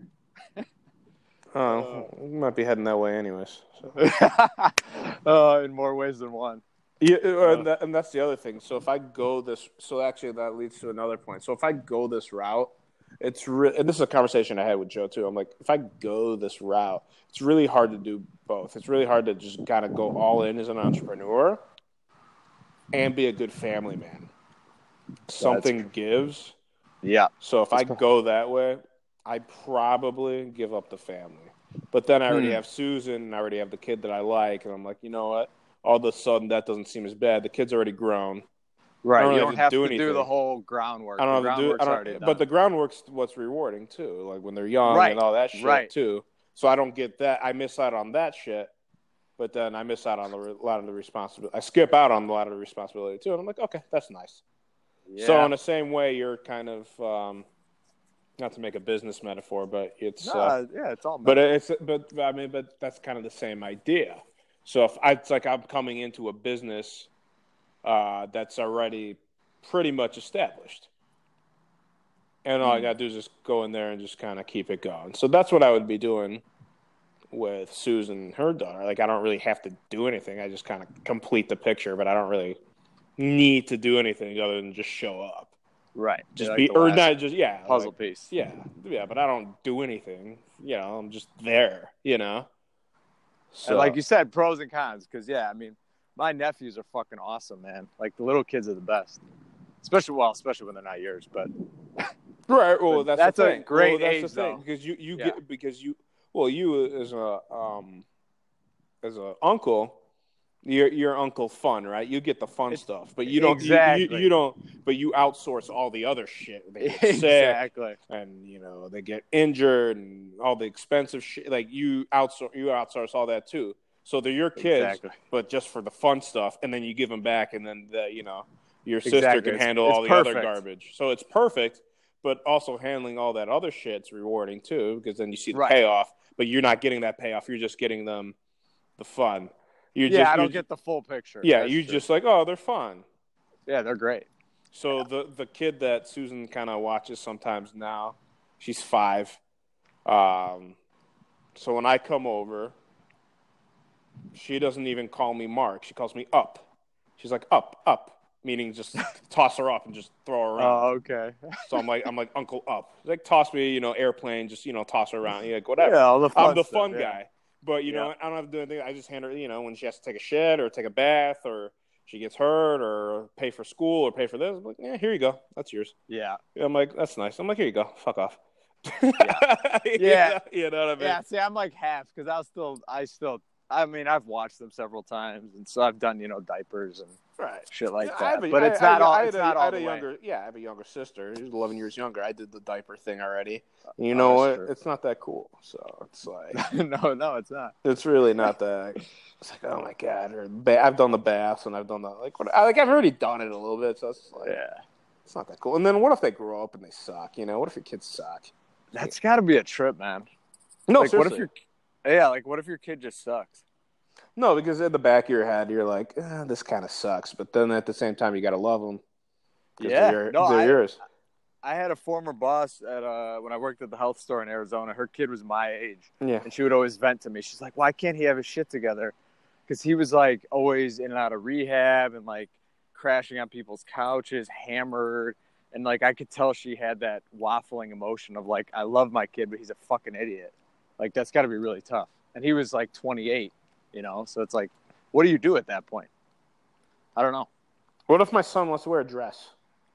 Oh, we might be heading that way anyways. So. uh, in more ways than one. Yeah, uh, and, that, and that's the other thing. So if I go this, so actually that leads to another point. So if I go this route, it's re- and this is a conversation I had with Joe too. I'm like, if I go this route, it's really hard to do both. It's really hard to just kind of go all in as an entrepreneur and be a good family man. Something gives. Yeah. So if I go that way, I probably give up the family. But then I already Hmm. have Susan, and I already have the kid that I like, and I'm like, you know what? All of a sudden, that doesn't seem as bad. The kid's already grown. Right. I don't You really don't have to do, anything. the whole groundwork. I don't the have to do. groundwork's I already don't, done. but the groundwork's what's rewarding too. Like when they're young Right, and all that shit right. too. So I don't get that. I miss out on that shit. But then I miss out on the, a lot of the responsibility. I skip out on a lot of the responsibility too. And I'm like, okay, that's nice. yeah. So in the same way, you're kind of um, not to make a business metaphor, but it's. No, Uh, yeah, it's all. But it's but I mean, but that's kind of the same idea. So if I, it's like I'm coming into a business uh, that's already pretty much established. and all I gotta do is just go in there and just kind of keep it going. So that's what I would be doing with Susan, her daughter. Like, I don't really have to do anything. I just kind of complete the picture, but I don't really need to do anything other than just show up. Right. Just like be, the or last not just, yeah. puzzle like, piece. Yeah. Yeah, but I don't do anything. You know, I'm just there, you know? So, And like you said, pros and cons. Because, yeah, I mean, my nephews are fucking awesome, man. Like, the little kids are the best. Especially, well, especially when they're not yours, but. right. Well, that's, that's the a thing. great well, that's age, the thing. though. Because you, you Yeah. get, because you, well, you as a, um, as a uncle, You're you're Uncle Fun, right? You get the fun It's, stuff, but you don't. Exactly. You, you, you don't. But you outsource all the other shit. They get Exactly. sick, and you know they get injured, and all the expensive shit. Like you outsource, you outsource all that too. So they're your kids, Exactly. but just for the fun stuff, and then you give them back, and then the you know your sister Exactly. can It's- handle it's all the perfect. other garbage. So it's perfect, but also handling all that other shit's rewarding too, because then you see the Right. payoff. But you're not getting that payoff. You're just getting them the fun. You're yeah, just, I don't you're, get the full picture. Yeah, That's you true. just like, oh, they're fun. Yeah, they're great. So yeah. the the kid that Susan kind of watches sometimes now, she's five. Um, so when I come over, she doesn't even call me Mark. She calls me Up. She's like, Up, Up, meaning just toss her up and just throw her around. Oh, okay. So I'm like, I'm like Uncle Up. She's like, toss me, you know, airplane, just you know, toss her around. You're like, whatever. Yeah, all the fun I'm the stuff, fun yeah. guy. But, you Yeah. know, I don't have to do anything. I just hand her, you know, when she has to take a shit or take a bath or she gets hurt or pay for school or pay for this. I'm like, yeah, here you go. That's yours. Yeah. I'm like, that's nice. I'm like, here you go. Fuck off. Yeah. Yeah. You know what I mean? Yeah, see, I'm like half because I'll still, I still, I mean, I've watched them several times, and so I've done, you know, diapers and Right. shit like Yeah, that. I have a- but it's I- not I- all. I had It's a- not I all had the a way. younger, yeah, I have a younger sister. She's eleven years younger. I did the diaper thing already. You Oh, know that's what? true. It's not that cool. So it's like, no, no, it's not. it's really not that. It's like, oh my god. Or ba- I've done the baths and I've done the like. What, I, like I've already done it a little bit. So it's like, Yeah, it's not that cool. And then what if they grow up and they suck? You know, what if your kids suck? that's got to be a trip, man. No, like, what if seriously. your, yeah, like what if your kid just sucks? No, because in the back of your head, you're like, eh, this kind of sucks. But then at the same time, you got to love them. Yeah, they're, no, they're I, yours. I had a former boss at uh, when I worked at the health store in Arizona. Her kid was my age, Yeah. and she would always vent to me. She's like, "Why can't he have his shit together?" Because he was like always in and out of rehab and like crashing on people's couches, hammered, and like I could tell she had that waffling emotion of like, "I love my kid, but he's a fucking idiot." Like that's got to be really tough. And he was like twenty-eight, you know. So it's like, what do you do at that point? I don't know. What if my son wants to wear a dress?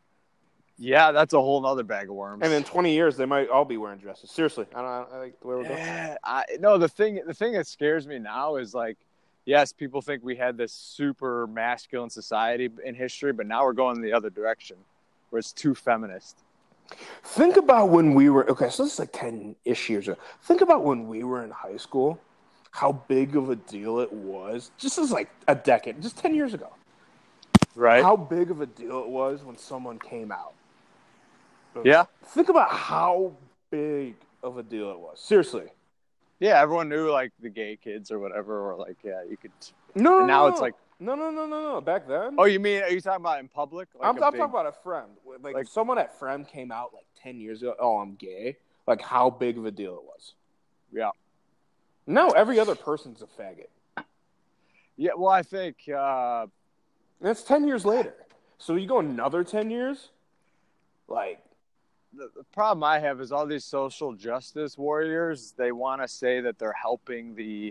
Yeah, that's a whole nother bag of worms. And in twenty years, they might all be wearing dresses. Seriously, I don't. I like the way we're going. Yeah, I no. The thing, the thing that scares me now is like, yes, people think we had this super masculine society in history, but now we're going the other direction, where it's too feminist. Think about when we were okay. So this is like ten-ish years ago. Think about when we were in high school. How big of a deal it was. Just as like a decade, just ten years ago. Right. How big of a deal it was when someone came out. Yeah. Think about how big of a deal it was. Seriously. Yeah, everyone knew like the gay kids or whatever, or like yeah, you could. No. And now no, it's no. like. No, no, no, no, no. Back then. Oh, you mean are you talking about in public? Like I'm, a I'm big- talking about a friend. Like, like- someone at Friend came out like ten years ago. Oh, I'm gay. Like how big of a deal it was. Yeah. No, every other person's a faggot. Yeah. Well, I think. Uh, And it's ten years later. So you go another ten years? Like, the, the problem I have is all these social justice warriors, they want to say that they're helping the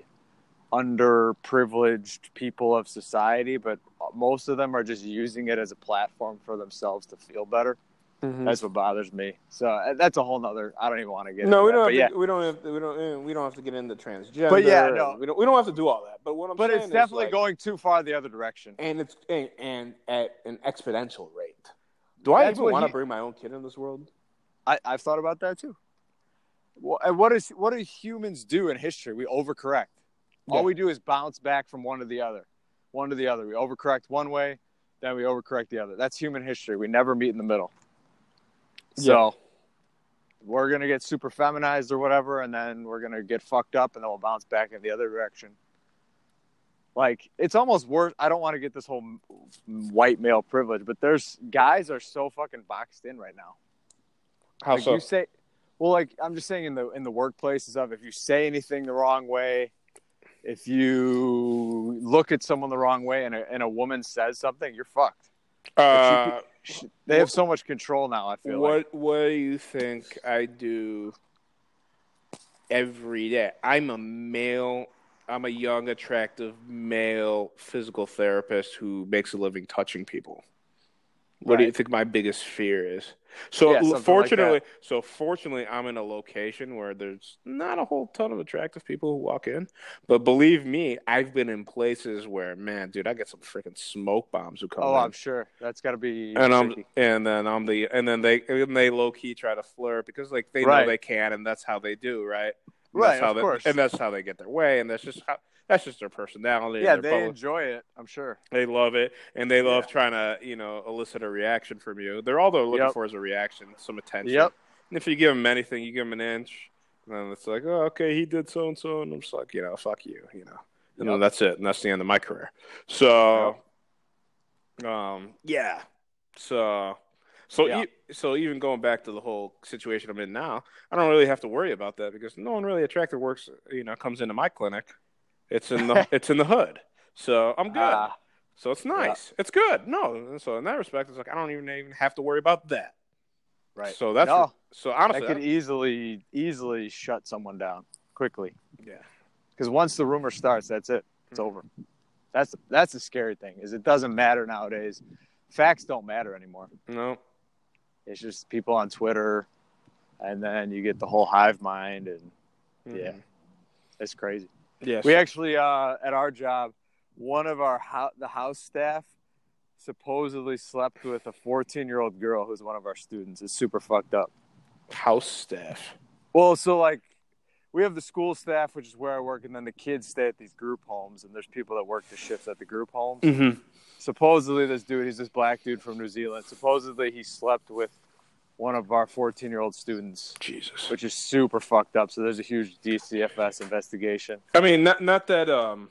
underprivileged people of society, but most of them are just using it as a platform for themselves to feel better. mm-hmm. That's what bothers me. So uh, that's a whole nother, I don't even want to get no, into we that, don't. but Have yeah. to, we don't have. To, we don't. eh, We don't have to get into transgender. But yeah, and no. we don't. We don't have to do all that. But what I'm But saying it's definitely is, like, going too far the other direction. and it's and, and at an exponential rate. Do I That's even what want to he- bring my own kid in this world? I, I've thought about that too. Well, and what is what do humans do in history? We overcorrect. Yeah. All we do is bounce back from one to the other, one to the other. We overcorrect one way, then we overcorrect the other. That's human history. We never meet in the middle. So we're gonna get super feminized or whatever, and then we're gonna get fucked up, and then we'll bounce back in the other direction. Like it's almost worse. I don't want to get this whole white male privilege, but there's guys are so fucking boxed in right now. How like so? you say, well, like I'm just saying in the in the workplace and stuff. If you say anything the wrong way, if you look at someone the wrong way, and a, and a woman says something, you're fucked. Uh, She, they have so much control now. I feel what like. What do you think I do every day? I'm a male. I'm a young, attractive male physical therapist who makes a living touching people. What Right. do you think my biggest fear is? So Yeah, something fortunately, like so fortunately, I'm in a location where there's not a whole ton of attractive people who walk in. But believe me, I've been in places where, man, dude, I get some freaking smoke bombs who come Oh, in. I'm sure that's got to be and I'm tricky. and then I'm the and then they and they low key try to flirt because like they Right. know they can, and that's how they do, right? And Right, that's how of they, course. and that's how they get their way, and that's just how that's just their personality. Yeah, and their they public, enjoy it. I'm sure. they love it, and they love Yeah. trying to you know elicit a reaction from you. They're all they're looking Yep. for is a reaction, some attention. Yep. And if you give them anything, you give them an inch, and then it's like, oh, okay, he did so and so, and I'm just like, you know, fuck you, you know, and Yep. then that's it, and that's the end of my career. So, um, yeah, so. So, Yeah. e- so even going back to the whole situation I'm in now, I don't really have to worry about that because no one really attractive works, you know, comes into my clinic. It's in the it's in the hood, so I'm good. Uh, so it's nice. It's good. No, so in that respect, it's like I don't even even have to worry about that. right. So that's no, so honestly, that could easily easily shut someone down quickly. yeah. Because once the rumor starts, that's it. It's over. That's that's the scary thing. Is it doesn't matter nowadays. Facts don't matter anymore. No. It's just people on Twitter, and then you get the whole hive mind, and Mm-hmm. yeah, it's crazy. Yeah. We so- actually, uh, at our job, one of our ho- the house staff supposedly slept with a fourteen-year-old girl who's one of our students. It's super fucked up. house staff. Well, so like, we have the school staff, which is where I work, and then the kids stay at these group homes, and there's people that work the shifts at the group homes. Mm-hmm. Supposedly, this dude, he's this black dude from New Zealand. Supposedly, he slept with one of our fourteen-year-old students, Jesus. which is super fucked up. So there's a huge D C F S investigation. I mean, not not that. Um,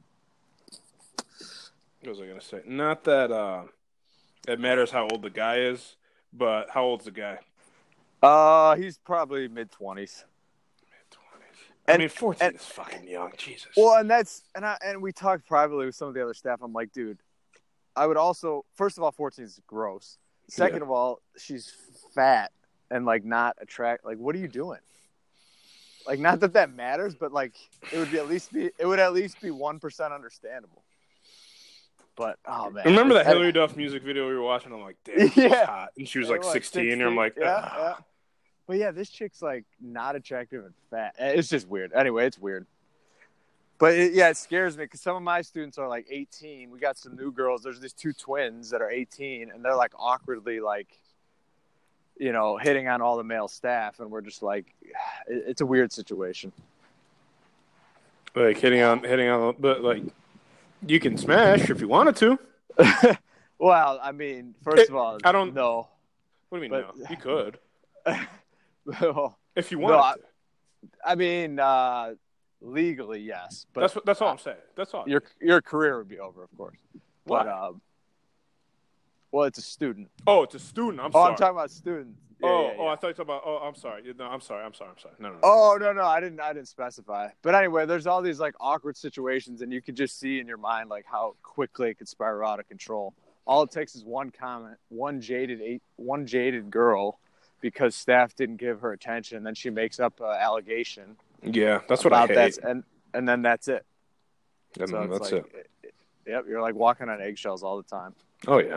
what was I gonna say? Not that uh, it matters how old the guy is, but how old's the guy? Uh, he's probably mid twenties. Mid twenties. I And- mean, fourteen and- is fucking young. Jesus. Well, and that's and I and we talked privately with some of the other staff. I'm like, dude, I would also first of all, fourteen is gross. Second Yeah. of all, she's fat and like not attract. Like, what are you doing? Like, not that that matters, but like, it would be at least be it would at least be one percent understandable. But oh man, Remember that I- Hillary Duff music video we were watching? I'm like, damn, she's Yeah. hot, and she was Yeah, like what, sixteen, and I'm like, yeah, ugh. yeah. But yeah, this chick's like not attractive and fat. It's just weird. Anyway, it's weird. But it, yeah, it scares me because some of my students are like eighteen. We got some new girls. There's these two twins that are eighteen, and they're like awkwardly like, you know, hitting on all the male staff, and we're just like, it, it's a weird situation. like hitting on hitting on, but like you can smash if you wanted to. Well, I mean, first It- of all, I don't- know. What do you mean? But- no, you could Well, if you No, wanted I- to. I mean, uh, legally, yes, but That's what, that's all I'm saying. That's all. your your career would be over, of course. What? But um, well, it's a student. Oh, it's a student. I'm Oh, sorry. I'm talking about students. Yeah, oh, yeah, oh, yeah. I thought you were talking about. Oh, I'm sorry. No, I'm sorry. I'm sorry. I'm sorry. No, no, no. Oh no, no, I didn't. I didn't specify. But anyway, there's all these like awkward situations, and you could just see in your mind like how quickly it could spiral out of control. All it takes is one comment, one jaded eight, one jaded girl, because staff didn't give her attention, and then she makes up an allegation Yeah, that's what I about hate. that, and and then that's it. And So it's that's like, it. Yep, you're like walking on eggshells all the time. Oh yeah.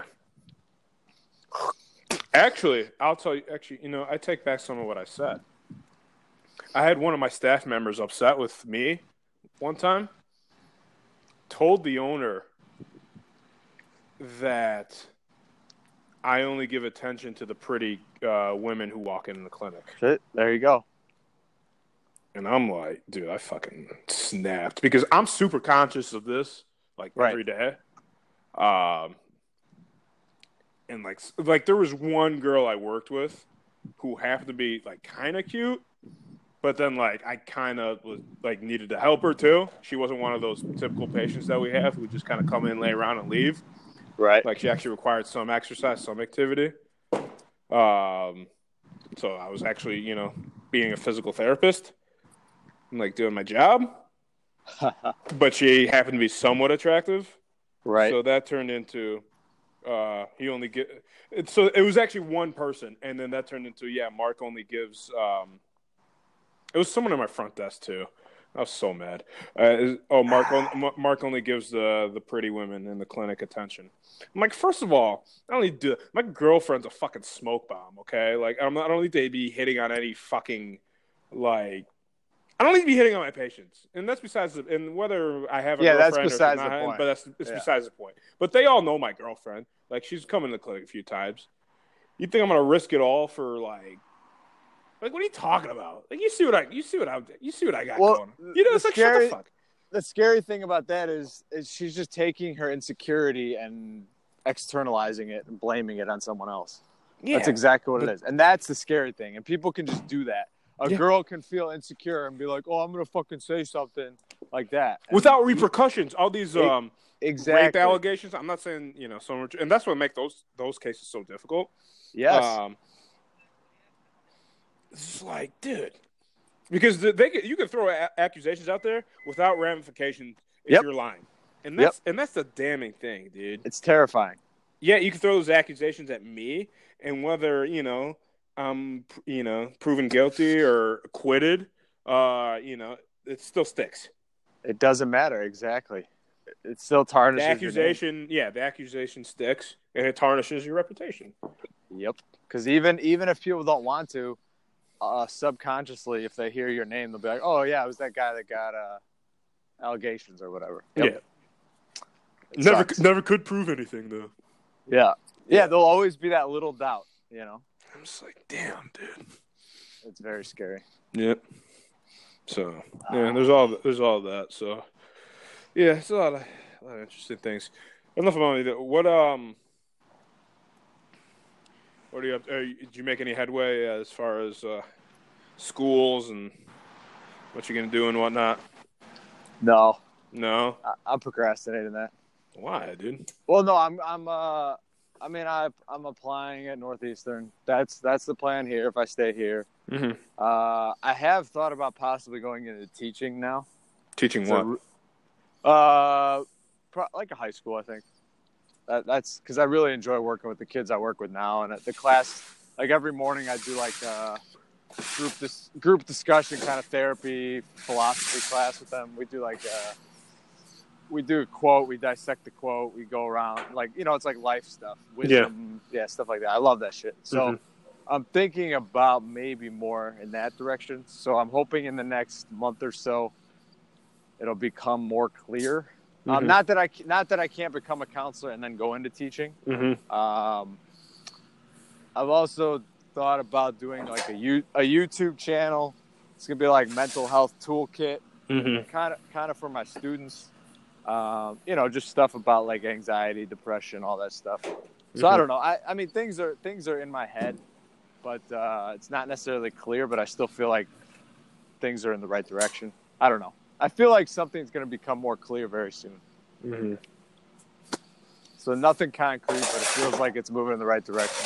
Actually, I'll tell you. Actually, you know, I take back some of what I said. I had one of my staff members upset with me one time. Told the owner that I only give attention to the pretty uh, women who walk in the clinic. Shit, there you go. And I'm like, dude, I fucking snapped because I'm super conscious of this, like Right. every day. Um, and like, like there was one girl I worked with who happened to be like kind of cute, but then like I kind of was like needed to help her too. She wasn't one of those typical patients that we have who just kind of come in, lay around, and leave. Right. Like she actually required some exercise, some activity. Um, So I was actually, you know, being a physical therapist and like doing my job. But she happened to be somewhat attractive. Right. So that turned into uh, he only get it, so it was actually one person, and then that turned into yeah, Mark only gives um, it was someone at my front desk too. I was so mad. Uh, oh, Mark only, Mark only gives the the pretty women in the clinic attention. I'm like, first of all, I don't need to do my girlfriend's a fucking smoke bomb, okay? Like I'm not, I don't need to be hitting on any fucking like I don't need to be hitting on my patients, and that's besides the, and whether I have a yeah, that's girlfriend besides or the not, point. but that's it's yeah. besides the point. But they all know my girlfriend. Like she's come in the clinic a few times. You think I'm gonna risk it all for like, like what are you talking about? Like you see what I you see what I you see what I got well, going. You know, it's like scary, shut the fuck. The scary thing about that is, is she's just taking her insecurity and externalizing it and blaming it on someone else. Yeah, that's exactly what but, it is, and that's the scary thing. And people can just do that. A yeah. girl can feel insecure and be like, "Oh, I'm gonna fucking say something like that," and without repercussions. All these um, exactly. rape allegations. I'm not saying you know so much, and that's what makes those those cases so difficult. Yes, um, it's like, dude, because they can, you can throw a- accusations out there without ramifications if yep. you're lying, and that's yep. and that's the damning thing, dude. It's terrifying. Yeah, you can throw those accusations at me, and whether you know. I'm, you know, proven guilty or acquitted, uh, you know, it still sticks. It doesn't matter, exactly. It still tarnishes the accusation. Your name. Yeah, the accusation sticks, and it tarnishes your reputation. Yep. Because even even if people don't want to, uh, subconsciously, if they hear your name, they'll be like, "Oh yeah, it was that guy that got uh, allegations or whatever." Yep. Yeah. It never, sucks. never could prove anything though. Yeah. yeah, yeah. There'll always be that little doubt, you know. I'm just like, damn, dude. It's very scary. Yep. So yeah, there's all there's all that. So yeah, it's a lot of a lot of interesting things. Enough about me. What um, what do you have? Uh, did you make any headway as far as uh, schools and what you're gonna do and whatnot? No. No. I, I'm procrastinating that. Why, dude? Well, no, I'm I'm uh. I mean, I, I'm applying at Northeastern. That's that's the plan here if I stay here. Mm-hmm. Uh, I have thought about possibly going into teaching now. Teaching so, what? Uh, pro- like a high school, I think. That, that's because I really enjoy working with the kids I work with now. And at the class, like every morning I do like a group, dis- group discussion kind of therapy, philosophy class with them. We do like a... We do a quote, we dissect the quote, we go around, like, you know, it's like life stuff, wisdom, yeah, yeah stuff like that. I love that shit. So mm-hmm. I'm thinking about maybe more in that direction. So I'm hoping in the next month or so, it'll become more clear. Mm-hmm. Um, not that I, not that I can't become a counselor and then go into teaching. Mm-hmm. Um, I've also thought about doing like a, U, a YouTube channel. It's going to be like mental health toolkit, mm-hmm. kind of, kind of for my students. Um, you know, just stuff about like anxiety, depression, all that stuff. So mm-hmm. I don't know. I, I mean, things are things are in my head, but uh, it's not necessarily clear. But I still feel like things are in the right direction. I don't know. I feel like something's going to become more clear very soon. Mm-hmm. So nothing concrete, but it feels like it's moving in the right direction.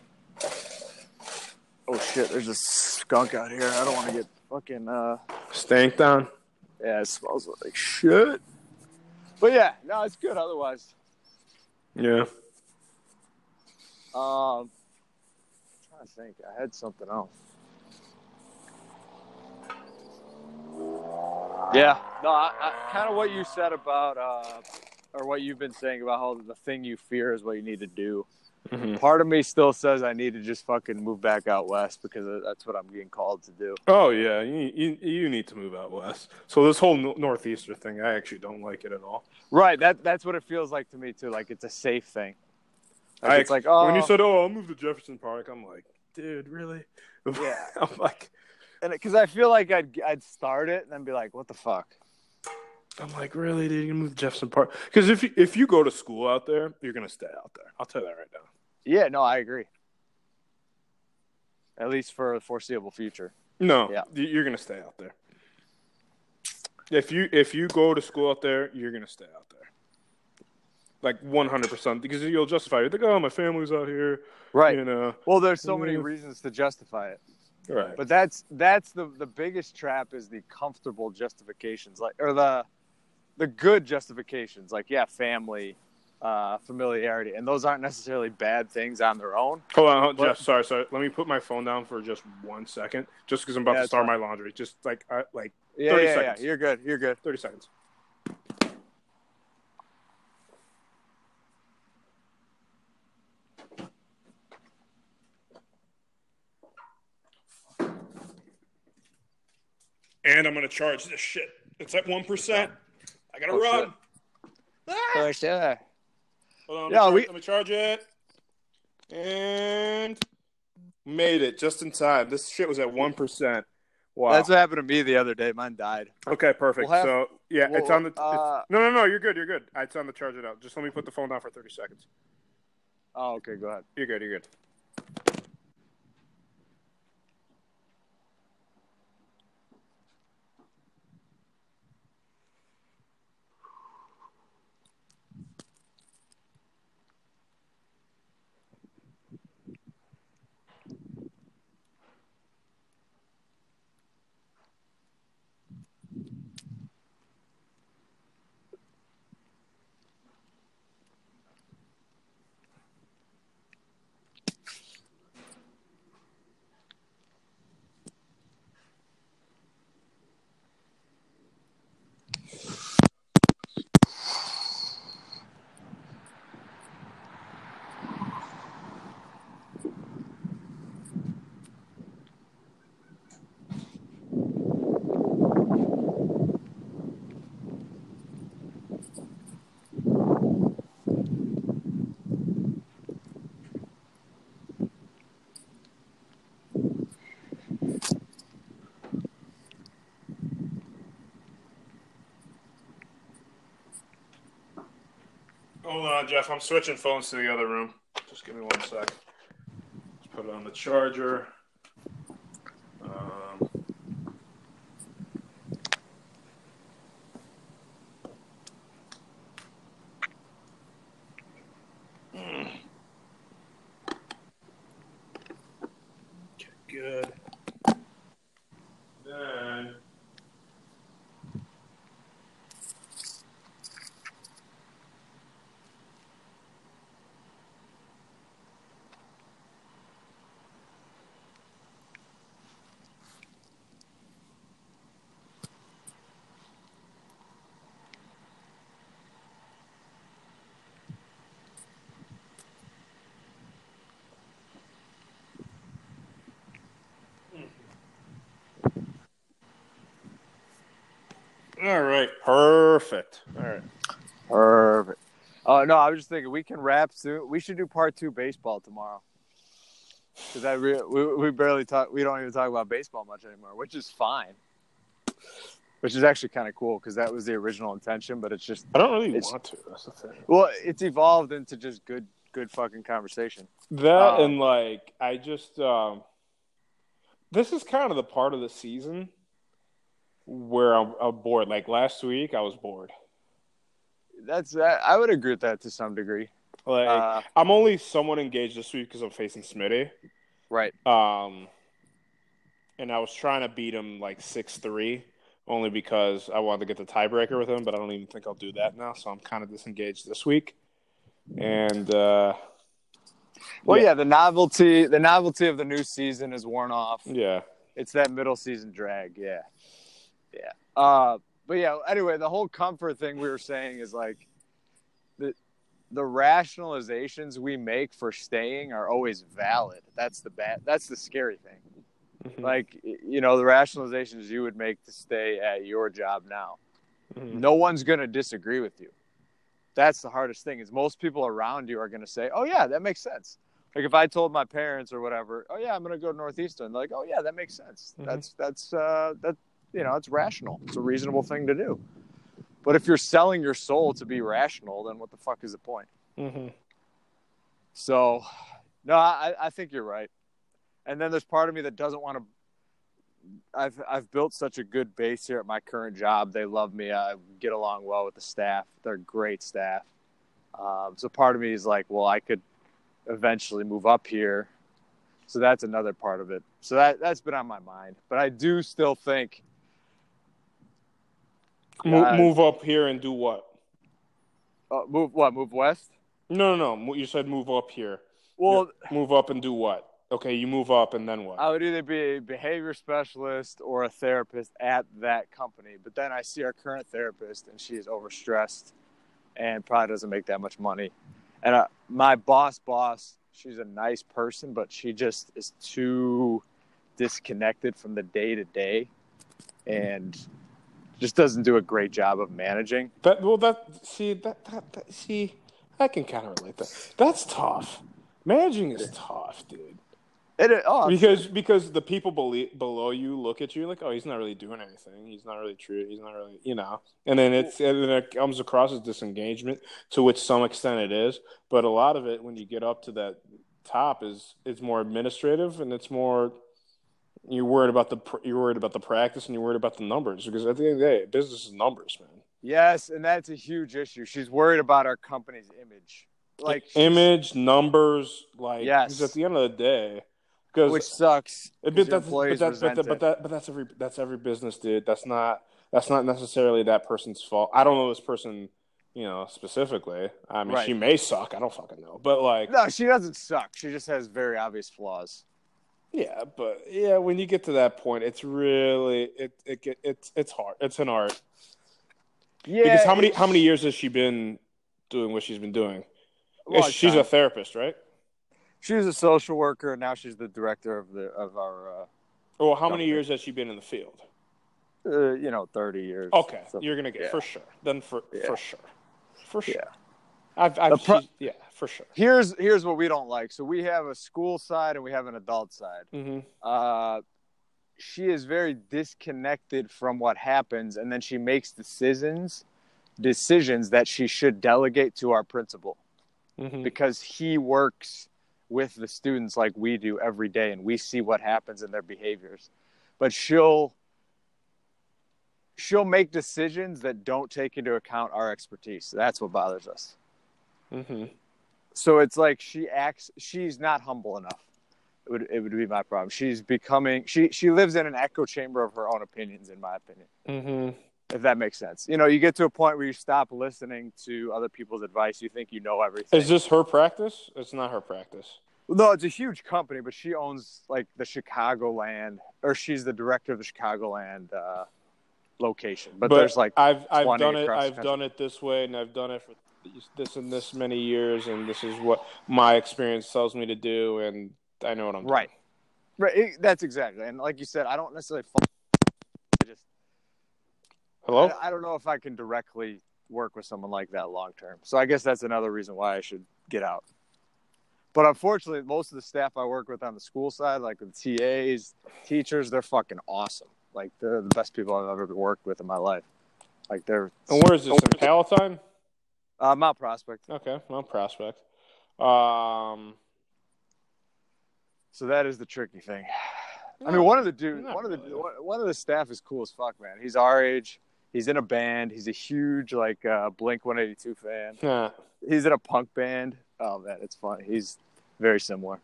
Oh shit! There's a skunk out here. I don't want to get fucking uh... stanked on. Yeah, it smells like shit. But yeah, no, it's good otherwise. Yeah. Um, I'm trying to think. I had something else. Yeah. No, I, I, kind of what you said about, uh, or what you've been saying about how the thing you fear is what you need to do. Mm-hmm. Part of me still says I need to just fucking move back out west because that's what I'm getting called to do. Oh yeah, you you, you need to move out west. So this whole northeastern thing, I actually don't like it at all. Right, that that's what it feels like to me too. Like it's a safe thing. Like I, it's like oh, when you said, "Oh, I'll move to Jefferson Park," I'm like, dude, really? Yeah. I'm like, and because I feel like I'd I'd start it and then be like, what the fuck? I'm like, really, dude? You move to Jefferson Park? Because if you, if you go to school out there, you're gonna stay out there. I'll tell you that right now. Yeah, no, I agree. At least for the foreseeable future. No, yeah. You're gonna stay out there. If you if you go to school out there, you're gonna stay out there. like one hundred percent, because you'll justify it. Like, oh, my family's out here. Right. You know. Well, there's so many Yeah. reasons to justify it. Right. But that's that's the the biggest trap is the comfortable justifications, like or the the good justifications, like yeah, family, uh, familiarity, and those aren't necessarily bad things on their own. Hold on, hold on But- Jeff. Sorry, sorry. Let me put my phone down for just one second, just because I'm about Yeah, to it's start fine. my laundry. Just like uh, like Yeah, thirty yeah, seconds. yeah. You're good. You're good. Thirty seconds. And I'm gonna charge this shit. It's at one percent. I gotta Oh, run. shit. Ah! For sure. Hold on, let me, Yeah, charge, we- let me charge it. And made it just in time. This shit was at one percent. Wow. That's what happened to me the other day. Mine died. Okay, perfect. We'll have- so yeah, we'll- it's on the. It's, uh, no, no, no. You're good. You're good. It's on the charge it out. Just let me put the phone down for thirty seconds. Oh, okay. Go ahead. You're good. You're good. Hold on, Jeff. I'm switching phones to the other room. Just give me one sec. Let's put it on the charger. Um, mm. Okay, good. Then. All right, perfect. All right. Perfect. Oh no, I was just thinking we can wrap soon. We should do part two baseball tomorrow. Because I re- we we barely talk. We don't even talk about baseball much anymore, which is fine. Which is actually kind of cool because that was the original intention, but it's just I don't really It's- want to. That's the thing. well, it's evolved into just good, good fucking conversation. That Um, and like I just um, this is kind of the part of the season where I'm, I'm bored. Like last week, I was bored. That's that. I would agree with that to some degree. Like Uh, I'm only somewhat engaged this week because I'm facing Smitty. right. Um, and I was trying to beat him like six three, only because I wanted to get the tiebreaker with him, but I don't even think I'll do that now. So I'm kind of disengaged this week. And uh, Well, Yeah. yeah. the novelty, the novelty of the new season is worn off. yeah, It's that middle season drag. Yeah. Yeah. Uh, but yeah, anyway, the whole comfort thing we were saying is like the the rationalizations we make for staying are always valid. That's the bad that's the scary thing. Mhm. Like you know, the rationalizations you would make to stay at your job now. Mhm. No one's going to disagree with you. That's the hardest thing is most people around you are going to say, "Oh yeah, that makes sense." Like if I told my parents or whatever, "Oh yeah, I'm going to go to Northeastern." They're like, "Oh yeah, that makes sense. Mhm. That's that's uh that you know, it's rational. It's a reasonable thing to do." But if you're selling your soul to be rational, then what the fuck is the point? Mhm. So, no, I, I think you're right. And then there's part of me that doesn't want to. I've I've built such a good base here at my current job. They love me. I get along well with the staff. They're great staff. Um, so part of me is like, well, I could eventually move up here. So that's another part of it. So that, that's been on my mind. But I do still think... Move, Uh, move up here and do what? uh, move what? Move west? No, no, no. You said move up here. Well, move up and do what? Okay, you move up and then what? I would either be a behavior specialist or a therapist at that company. But then I see our current therapist, and she is overstressed and probably doesn't make that much money. And uh, my boss, boss, she's a nice person, but she just is too disconnected from the day to day, and just doesn't do a great job of managing. That well, that see that that, that see, I can kind of relate that. That's tough. Managing is tough, dude. It oh because sure. because the people below, below you look at you like, oh, he's not really doing anything. He's not really true. He's not really, you know. And then it's and then it comes across as disengagement, to which some extent it is. But a lot of it, when you get up to that top, is it's more administrative, and it's more you're worried about the you're worried about the practice, and you're worried about the numbers, because at the end of the day, business is numbers, man. Yes, and that's a huge issue. She's worried about our company's image, like image, numbers, like yes. Because at the end of the day. Which sucks. But that's, but, that, but, that, but, that, but that's every that's every business, dude. That's not that's not necessarily that person's fault. I don't know this person, you know, specifically. I mean, right. She may suck. I don't fucking know. But like, no, she doesn't suck. She just has very obvious flaws. Yeah, but yeah, when you get to that point, it's really it it, it it's it's hard. It's an art. Yeah. Because how many how many years has she been doing what she's been doing? She's time. a therapist, right? She was a social worker, and now she's the director of the of our. Uh, well, how company. many years has she been in the field? Uh, you know, thirty years. Okay, so, you're gonna get yeah. for sure. Then for yeah. for sure, for sure. Yeah, I've, I've pro- yeah, for sure. Here's here's what we don't like. So we have a school side and we have an adult side. Mm-hmm. Uh, she is very disconnected from what happens, and then she makes decisions decisions that she should delegate to our principal, mm-hmm. because he works with the students like we do every day, and we see what happens in their behaviors. But she'll she'll make decisions that don't take into account our expertise. That's what bothers us. Mm-hmm. So it's like she acts she's not humble enough. It would it would be my problem. She's becoming she she lives in an echo chamber of her own opinions, in my opinion. Mm-hmm. If that makes sense. You know, you get to a point where you stop listening to other people's advice. You think you know everything. Is this her practice? It's not her practice. No, it's a huge company, but she owns like the Chicagoland, or she's the director of the Chicagoland uh, location. But, but there's like I've I've done it. I've done it this way, and I've done it for this and this many years, and this is what my experience tells me to do, and I know what I'm doing. Right. Right. It, that's exactly. And like you said, I don't necessarily. I just. Hello? I, I don't know if I can directly work with someone like that long term. So I guess that's another reason why I should get out. But unfortunately, most of the staff I work with on the school side, like the T As, teachers, they're fucking awesome. Like, they're the best people I've ever worked with in my life. Like, they're... And where is this, in Palatine? Uh, Mount Prospect. Okay, Mount Prospect. Um... So that is the tricky thing. I mean, one of the dudes, one of the one of the staff is cool as fuck, man. He's our age. He's in a band. He's a huge, like, uh, Blink one eighty-two fan. Yeah. He's in a punk band. Oh, man, it's funny. He's very similar.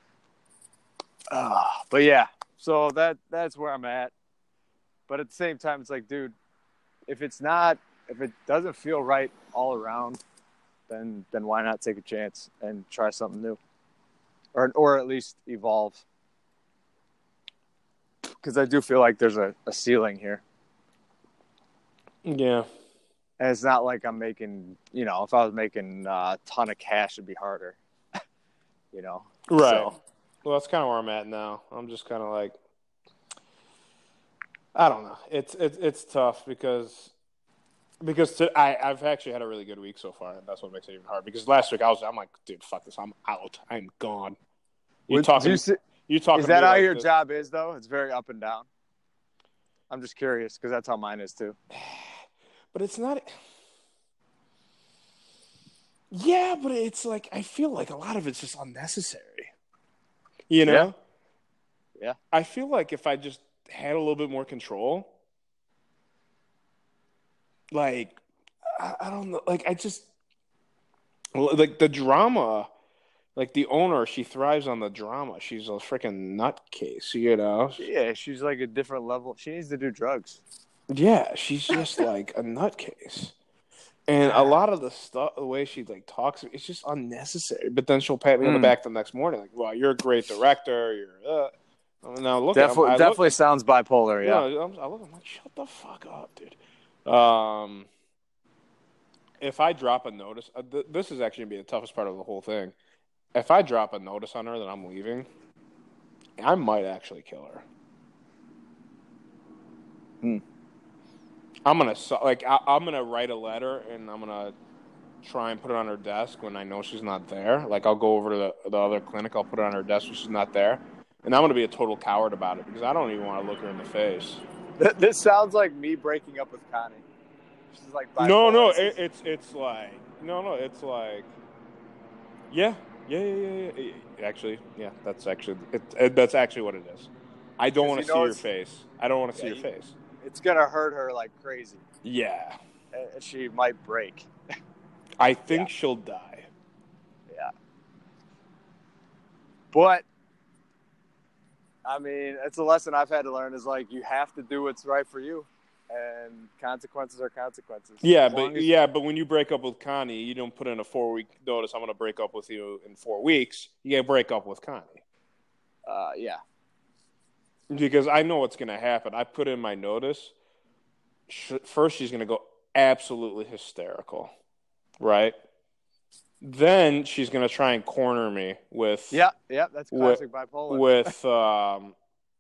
Uh, but, yeah, so that that's where I'm at. But at the same time, it's like, dude, if it's not, if it doesn't feel right all around, then then why not take a chance and try something new? Or, or at least evolve. Because I do feel like there's a, a ceiling here. Yeah. And it's not like I'm making, you know, if I was making a ton of cash, it'd be harder. You know? Right. So. Well, that's kind of where I'm at now. I'm just kind of like, I don't know. It's it's it's tough because because to, I I've actually had a really good week so far, and that's what makes it even hard. Because last week I was I'm like, dude, fuck this, I'm out, I'm gone. You Would, talking? you see, you talking? Is that how like your this. job is though? It's very up and down. I'm just curious because that's how mine is too. But it's not. Yeah, but it's like I feel like a lot of it's just unnecessary. You know? Yeah. yeah. I feel like if I just had a little bit more control, like I, I don't know, like I just Like the drama, like the owner, she thrives on the drama. She's a freaking nutcase, you know? Yeah, she's like a different level. She needs to do drugs. Yeah, she's just like a nutcase. And a lot of the stuff, the way she like talks, it's just unnecessary. But then she'll pat me on the Mm. back the next morning, like, "Wow, you're a great director. You're uh." Now look, Definitely, at, I definitely look, sounds bipolar. Yeah. you know, I'm, I look, I'm like, shut the fuck up, dude. Um, if I drop a notice, uh, th- this is actually gonna be the toughest part of the whole thing. If I drop a notice on her that I'm leaving, I might actually kill her. Hmm. I'm gonna like I, I'm gonna write a letter and I'm gonna try and put it on her desk when I know she's not there. Like I'll go over to the, the other clinic, I'll put it on her desk when she's not there, and I'm gonna be a total coward about it because I don't even want to look her in the face. This sounds like me breaking up with Connie. She's like bipolar. No, no, it, it's it's like no, no, it's like yeah, yeah, yeah, yeah. yeah. Actually, yeah, that's actually it, it, that's actually what it is. I don't want to see your face. I don't want to yeah, see your you, face. It's gonna hurt her like crazy. Yeah, and she might break. I think yeah. she'll die. Yeah, but I mean, it's a lesson I've had to learn. Is like you have to do what's right for you, and consequences are consequences. Yeah, but as... yeah, but when you break up with Connie, you don't put in a four week notice. I'm going to break up with you in four weeks. You got to break up with Connie. Uh, yeah. Because I know what's going to happen. I put in my notice. First, she's going to go absolutely hysterical, right? Then she's going to try and corner me with yeah, yeah, that's classic with, bipolar. With um,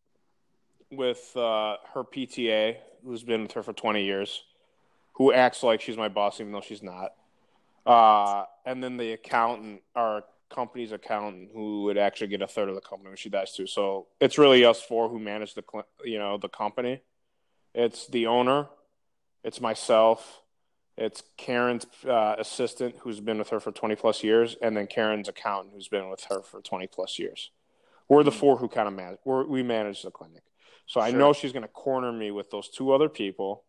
with uh, her P T A, who's been with her for twenty years, who acts like she's my boss even though she's not. Uh, and then the accountant, our company's accountant, who would actually get a third of the company when she dies too. So it's really us four who manage the you know the company. It's the owner, it's myself, it's Karen's uh, assistant who's been with her for twenty plus years, and then Karen's accountant who's been with her for twenty plus years. We're the four who kind of manage. We're, we manage the clinic. So sure. I know she's going to corner me with those two other people.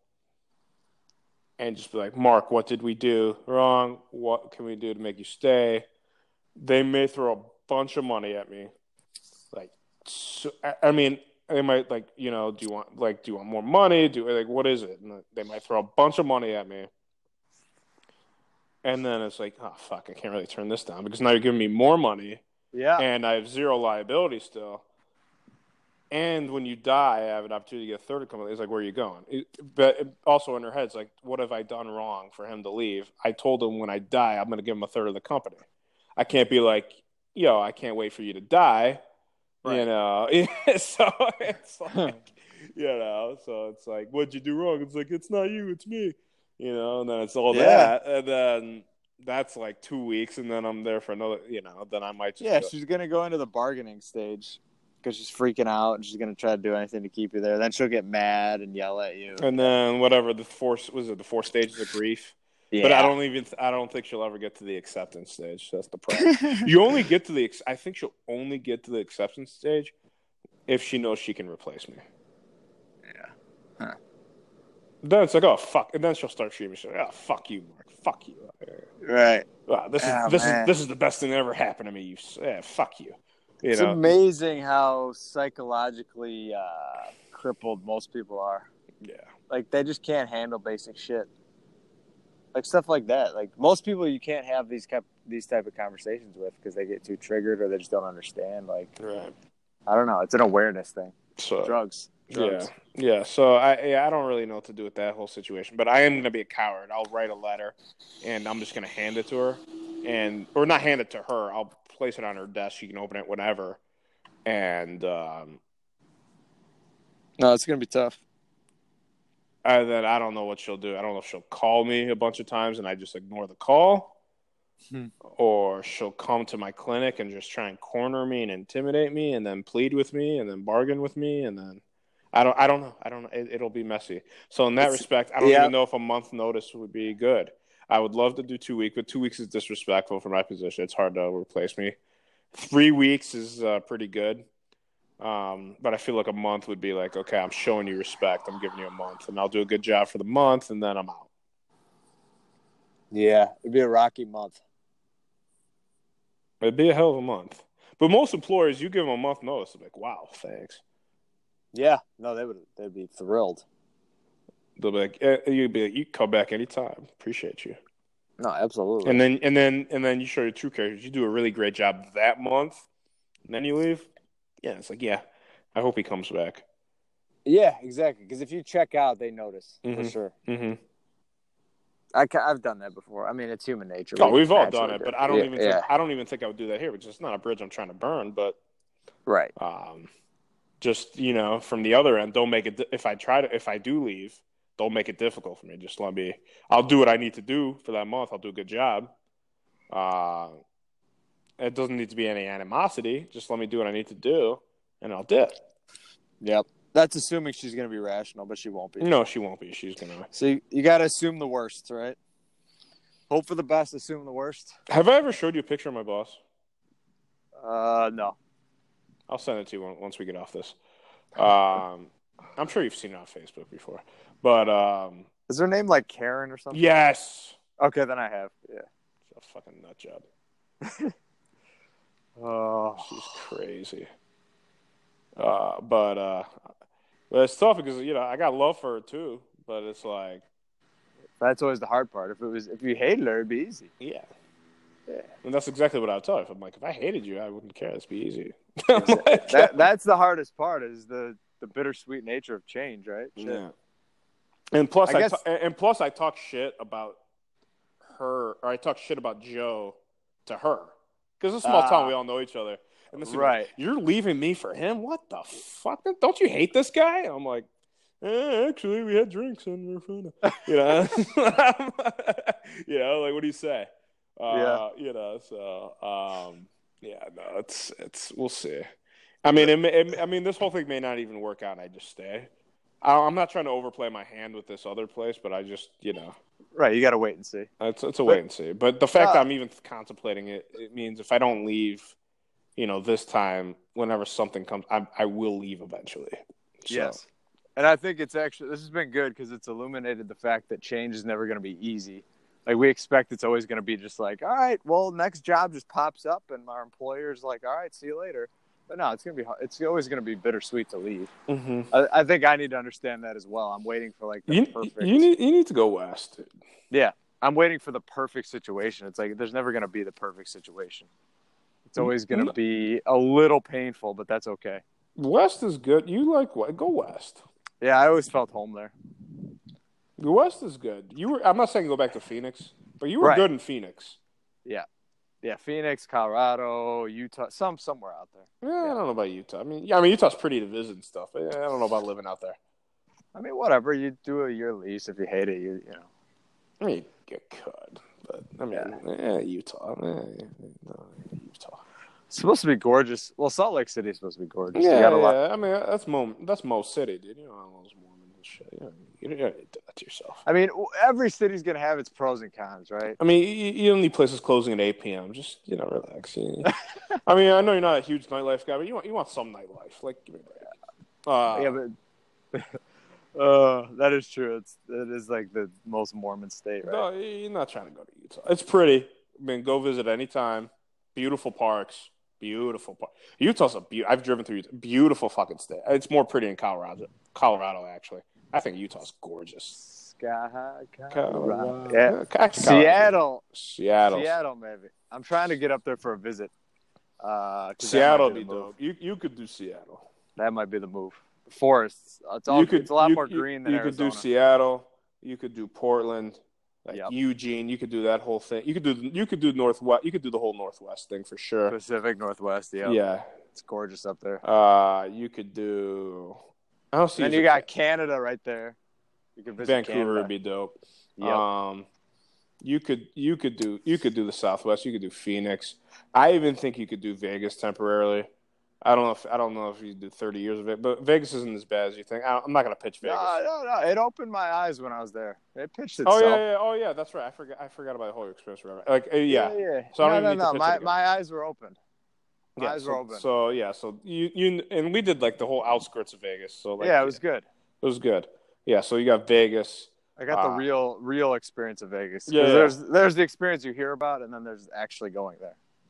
And just be like, Mark, what did we do wrong? What can we do to make you stay? They may throw a bunch of money at me. Like, so, I mean, they might like, you know, do you want like, do you want more money? Do like, what is it? And they might throw a bunch of money at me. And then it's like, oh fuck, I can't really turn this down because now you're giving me more money. Yeah. And I have zero liability still. And when you die, I have an opportunity to get a third company. It's like, where are you going? It, but also in her head, it's like, what have I done wrong for him to leave? I told him when I die, I'm going to give him a third of the company. I can't be like, yo, I can't wait for you to die. Right. You know? So it's like, you know, so it's like, what'd you do wrong? It's like, it's not you, it's me. You know, and then it's all yeah. that. And then that's like two weeks, and then I'm there for another, you know, then I might just Yeah, go. She's going to go into the bargaining stage. Because she's freaking out and she's going to try to do anything to keep you there. Then she'll get mad and yell at you. And then whatever the four was it the four stages of grief. Yeah. But I don't even I don't think she'll ever get to the acceptance stage. That's the problem. You only get to the I think she'll only get to the acceptance stage if she knows she can replace me. Yeah. Huh. Then it's like, oh fuck, and then she'll start treating me. She'll like, oh fuck you, Mark. Fuck you. Right. Wow, this is oh, this man. is this is the best thing that ever happened to me. You yeah, fuck you. You it's know? amazing how psychologically uh, crippled most people are. Yeah. Like, they just can't handle basic shit. Like, stuff like that. Like, most people you can't have these type, these type of conversations with because they get too triggered or they just don't understand. Like, right. I don't know. It's an awareness thing. So, drugs. drugs. Yeah. Yeah. So, I yeah, I don't really know what to do with that whole situation. But I am going to be a coward. I'll write a letter, and I'm just going to hand it to her. and Or not hand it to her. I'll place it on her desk. She can open it whenever. And um, no, it's gonna be tough. And then I don't know what she'll do. I don't know if she'll call me a bunch of times and I just ignore the call, hmm. or she'll come to my clinic and just try and corner me and intimidate me, and then plead with me, and then bargain with me, and then I don't. I don't know. I don't know. It, it'll be messy. So in that it's, respect, I don't yeah. even know if a month notice would be good. I would love to do two weeks, but two weeks is disrespectful for my position. It's hard to replace me. Three weeks is uh, pretty good. Um, but I feel like a month would be like, okay, I'm showing you respect. I'm giving you a month, and I'll do a good job for the month, and then I'm out. Yeah, it'd be a rocky month. It'd be a hell of a month. But most employers, you give them a month notice, they're like, wow, thanks. Yeah, no, they would they'd be thrilled. They'll be like, eh, you'd be like, you can come back anytime. Appreciate you. No, absolutely. And then and then and then you show your true characters. You do a really great job that month, and then you leave. Yeah, it's like, yeah, I hope he comes back. Yeah, exactly. Because if you check out, they notice mm-hmm. for sure. Mm-hmm. I I've done that before. I mean, it's human nature. Oh, we've all done it, but I don't yeah, even yeah. think I don't even think I would do that here. Because it's not a bridge I'm trying to burn, but right. Um, just you know, from the other end, don't make it. If I try to, if I do leave, don't make it difficult for me. Just let me. I'll do what I need to do for that month. I'll do a good job. Uh, it doesn't need to be any animosity. Just let me do what I need to do, and I'll dip. Yep. That's assuming she's going to be rational, but she won't be. No, she won't be. She's going to. So you, you got to assume the worst, right? Hope for the best, assume the worst. Have I ever showed you a picture of my boss? Uh, no. I'll send it to you once we get off this. Um, I'm sure you've seen it on Facebook before. But, um... is her name like Karen or something? Yes! Okay, then I have. Yeah. She's a fucking nut job. Oh. She's crazy. Uh, but, uh... But it's tough because, you know, I got love for her, too. But it's like... That's always the hard part. If it was, if you hated her, it'd be easy. Yeah. Yeah. And that's exactly what I would tell her. If I'm like, if I hated you, I wouldn't care. It'd be easy. like, that, that's the hardest part is the, the bittersweet nature of change, right? Shit. Yeah. And plus, I I, guess... ta- and plus, I talk shit about her, or I talk shit about Joe to her. Because it's a small uh, town, we all know each other. And this right. Like, you're leaving me for him? What the fuck? Don't you hate this guy? And I'm like, eh, actually, we had drinks and we we're fine. You know? You know, like, what do you say? Uh, yeah. You know, so, um, yeah, no, it's, it's, we'll see. I mean, it, it, I mean, this whole thing may not even work out and I just stay. I, I'm not trying to overplay my hand with this other place, but I just, you know. Right, you got to wait and see. It's, it's a wait and see. But the fact uh, that I'm even contemplating it, it means if I don't leave, you know, this time, whenever something comes, I, I will leave eventually. So. Yes. And I think it's actually, this has been good because it's illuminated the fact that change is never going to be easy. Like, we expect it's always going to be just like, all right, well, next job just pops up and our employer's like, all right, see you later. But no, it's going to be, it's always going to be bittersweet to leave. Mm-hmm. I, I think I need to understand that as well. I'm waiting for like the you, perfect. You need, you need to go west, dude. Yeah. I'm waiting for the perfect situation. It's like, there's never going to be the perfect situation. It's always going to be a little painful, but that's okay. West is good. You like what? Go west. Yeah, I always felt home there. The West is good. You were. I'm not saying go back to Phoenix, but you were right. good in Phoenix. Yeah, yeah. Phoenix, Colorado, Utah, some somewhere out there. Yeah, yeah. I don't know about Utah. I mean, yeah, I mean Utah's pretty to visit and stuff. But yeah, I don't know about living out there. I mean, whatever. You do a year lease. If you hate it, you you know. I mean, you could, but I mean, yeah, yeah Utah, yeah, no, Utah. It's supposed to be gorgeous. Well, Salt Lake City is supposed to be gorgeous. Yeah, got a yeah. lot... I mean, that's Mo. That's Mo City, dude. You know all those Mormons and shit. You know, you don't need to do that to yourself. I mean, every city's gonna have its pros and cons, right? I mean, you, you don't need places closing at eight p.m. Just you know, relax. You, I mean, I know you're not a huge nightlife guy, but you want you want some nightlife. Like, give me a break. Uh, yeah, but uh, that is true. It's it is like the most Mormon state, right? No, you're not trying to go to Utah. It's pretty. I mean, go visit anytime. Beautiful parks. Beautiful park. Utah's a beautiful. I've driven through Utah. Beautiful fucking state. It's more pretty in Colorado. Colorado, actually. I think Utah's gorgeous. Sky high, Colorado. Yeah. yeah. Seattle. Seattle. Seattle, maybe. I'm trying to get up there for a visit. Uh, Seattle would be, be dope. You you could do Seattle. That might be the move. Forests. It's all. You could, it's a lot you, more you, green than you Arizona. You could do Seattle. You could do Portland. Like yep. Eugene, you could do that whole thing. You could do you could do Northwest. You could do the whole Northwest thing for sure. Pacific Northwest, yeah, yeah, it's gorgeous up there. Uh, you could do. I don't see. And you got Canada right there. You could visit Vancouver Canada. would be dope. Yep. Um, you could you could do you could do the Southwest. You could do Phoenix. I even think you could do Vegas temporarily. I don't know if I don't know if you did thirty years of it, but Vegas isn't as bad as you think. I I'm not gonna pitch Vegas. No, no, no. It opened my eyes when I was there. It pitched itself. Oh yeah, yeah, oh yeah. That's right. I forgot. I forgot about the whole experience. Like uh, yeah. yeah, yeah. So I don't no, even no, need no. to My it my eyes were open. My yeah, eyes so, were open. So yeah, so you you and we did like the whole outskirts of Vegas. So like, yeah, it was good. It was good. Yeah. So you got Vegas. I got uh, the real real experience of Vegas. Yeah, yeah. There's there's the experience you hear about, and then there's actually going there.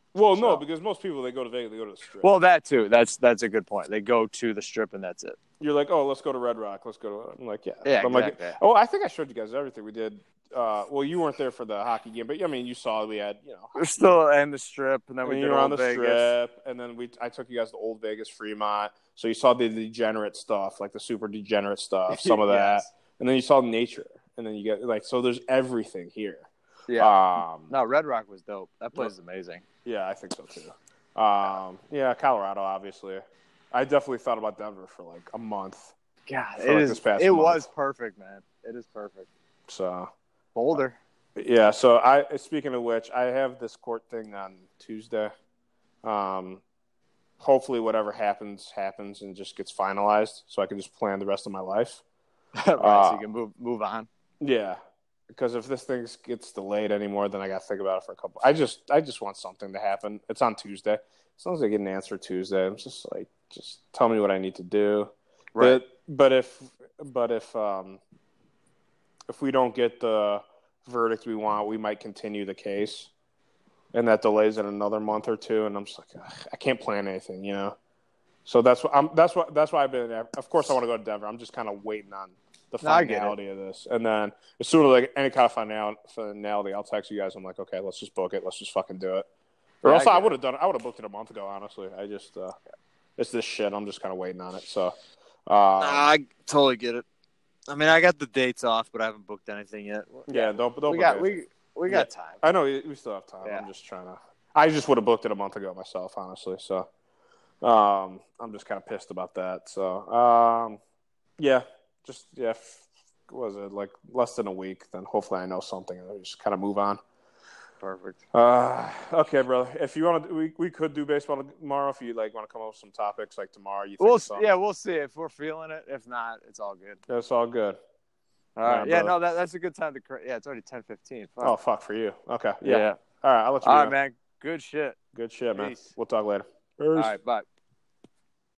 Well, So- no, because most people they go to Vegas, they go to the Strip. Well, that too. That's that's a good point. They go to the Strip and that's it. You're like, oh, let's go to Red Rock. Let's go to. I'm like, yeah. Yeah, I'm like, exactly. oh, I think I showed you guys everything we did. Uh, well, you weren't there for the hockey game, but I mean, you saw we had, you know, We're still in the Strip, and then we and did you were on Old the Vegas. Strip, and then we I took you guys to Old Vegas, Fremont. So you saw the degenerate stuff, like the super degenerate stuff, some of that, Yes. and then you saw nature, and then you get like, so there's everything here. Yeah. Um, No, Red Rock was dope. That place is amazing. yeah, I think so too. Um, yeah, Colorado, obviously. I definitely thought about Denver for like a month. God, For, it like, is. this past It month. was perfect, man. It is perfect. So Boulder. yeah, so I speaking of which, I have this court thing on Tuesday. Um, hopefully, whatever happens happens and just gets finalized, so I can just plan the rest of my life. right, Uh, so you can move move on. Yeah, because if this thing gets delayed anymore, then I got to think about it for a couple. I just I just want something to happen. It's on Tuesday. As long as I get an answer Tuesday, I'm just like, just tell me what I need to do. Right. But, but if but if um if we don't get the verdict we want, we might continue the case, and that delays it another month or two. And I'm just like, ugh, I can't plan anything, you know. So that's what I'm. That's what. That's why I've been. Of course, I want to go to Denver. I'm just kind of waiting on the No, I get it. finality of this, and then as soon as like any kind of final, finality, I'll text you guys. I'm like, okay, let's just book it. Let's just fucking do it. Or Yeah, else I I, get would have done it. I would have booked it a month ago. Honestly, I just uh, it's this shit. I'm just kind of waiting on it. So, um, Nah, I totally get it. I mean, I got the dates off, but I haven't booked anything yet. yeah, don't don't. we book got anything. we we got time. I know we we still have time. Yeah. I'm just trying to. I just would have booked it a month ago myself, honestly. So, um, I'm just kind of pissed about that. So, um, yeah, just yeah. F- what was it like less than a week? Then hopefully I know something and we just kind of move on. Perfect. Uh, okay, brother. If you want to, we we could do baseball tomorrow. If you like want to come up with some topics like tomorrow, you think We'll of something. yeah, we'll see if we're feeling it. If not, it's all good. That's all good. All right. Yeah, Yeah, brother. no, that that's a good time to. cra- Yeah, it's already ten fifteen. Oh fuck for you. Okay. Yeah. yeah. All right. I'll let you All go. right, man. Good shit. Good shit, man. Peace. We'll talk later. All right, bye.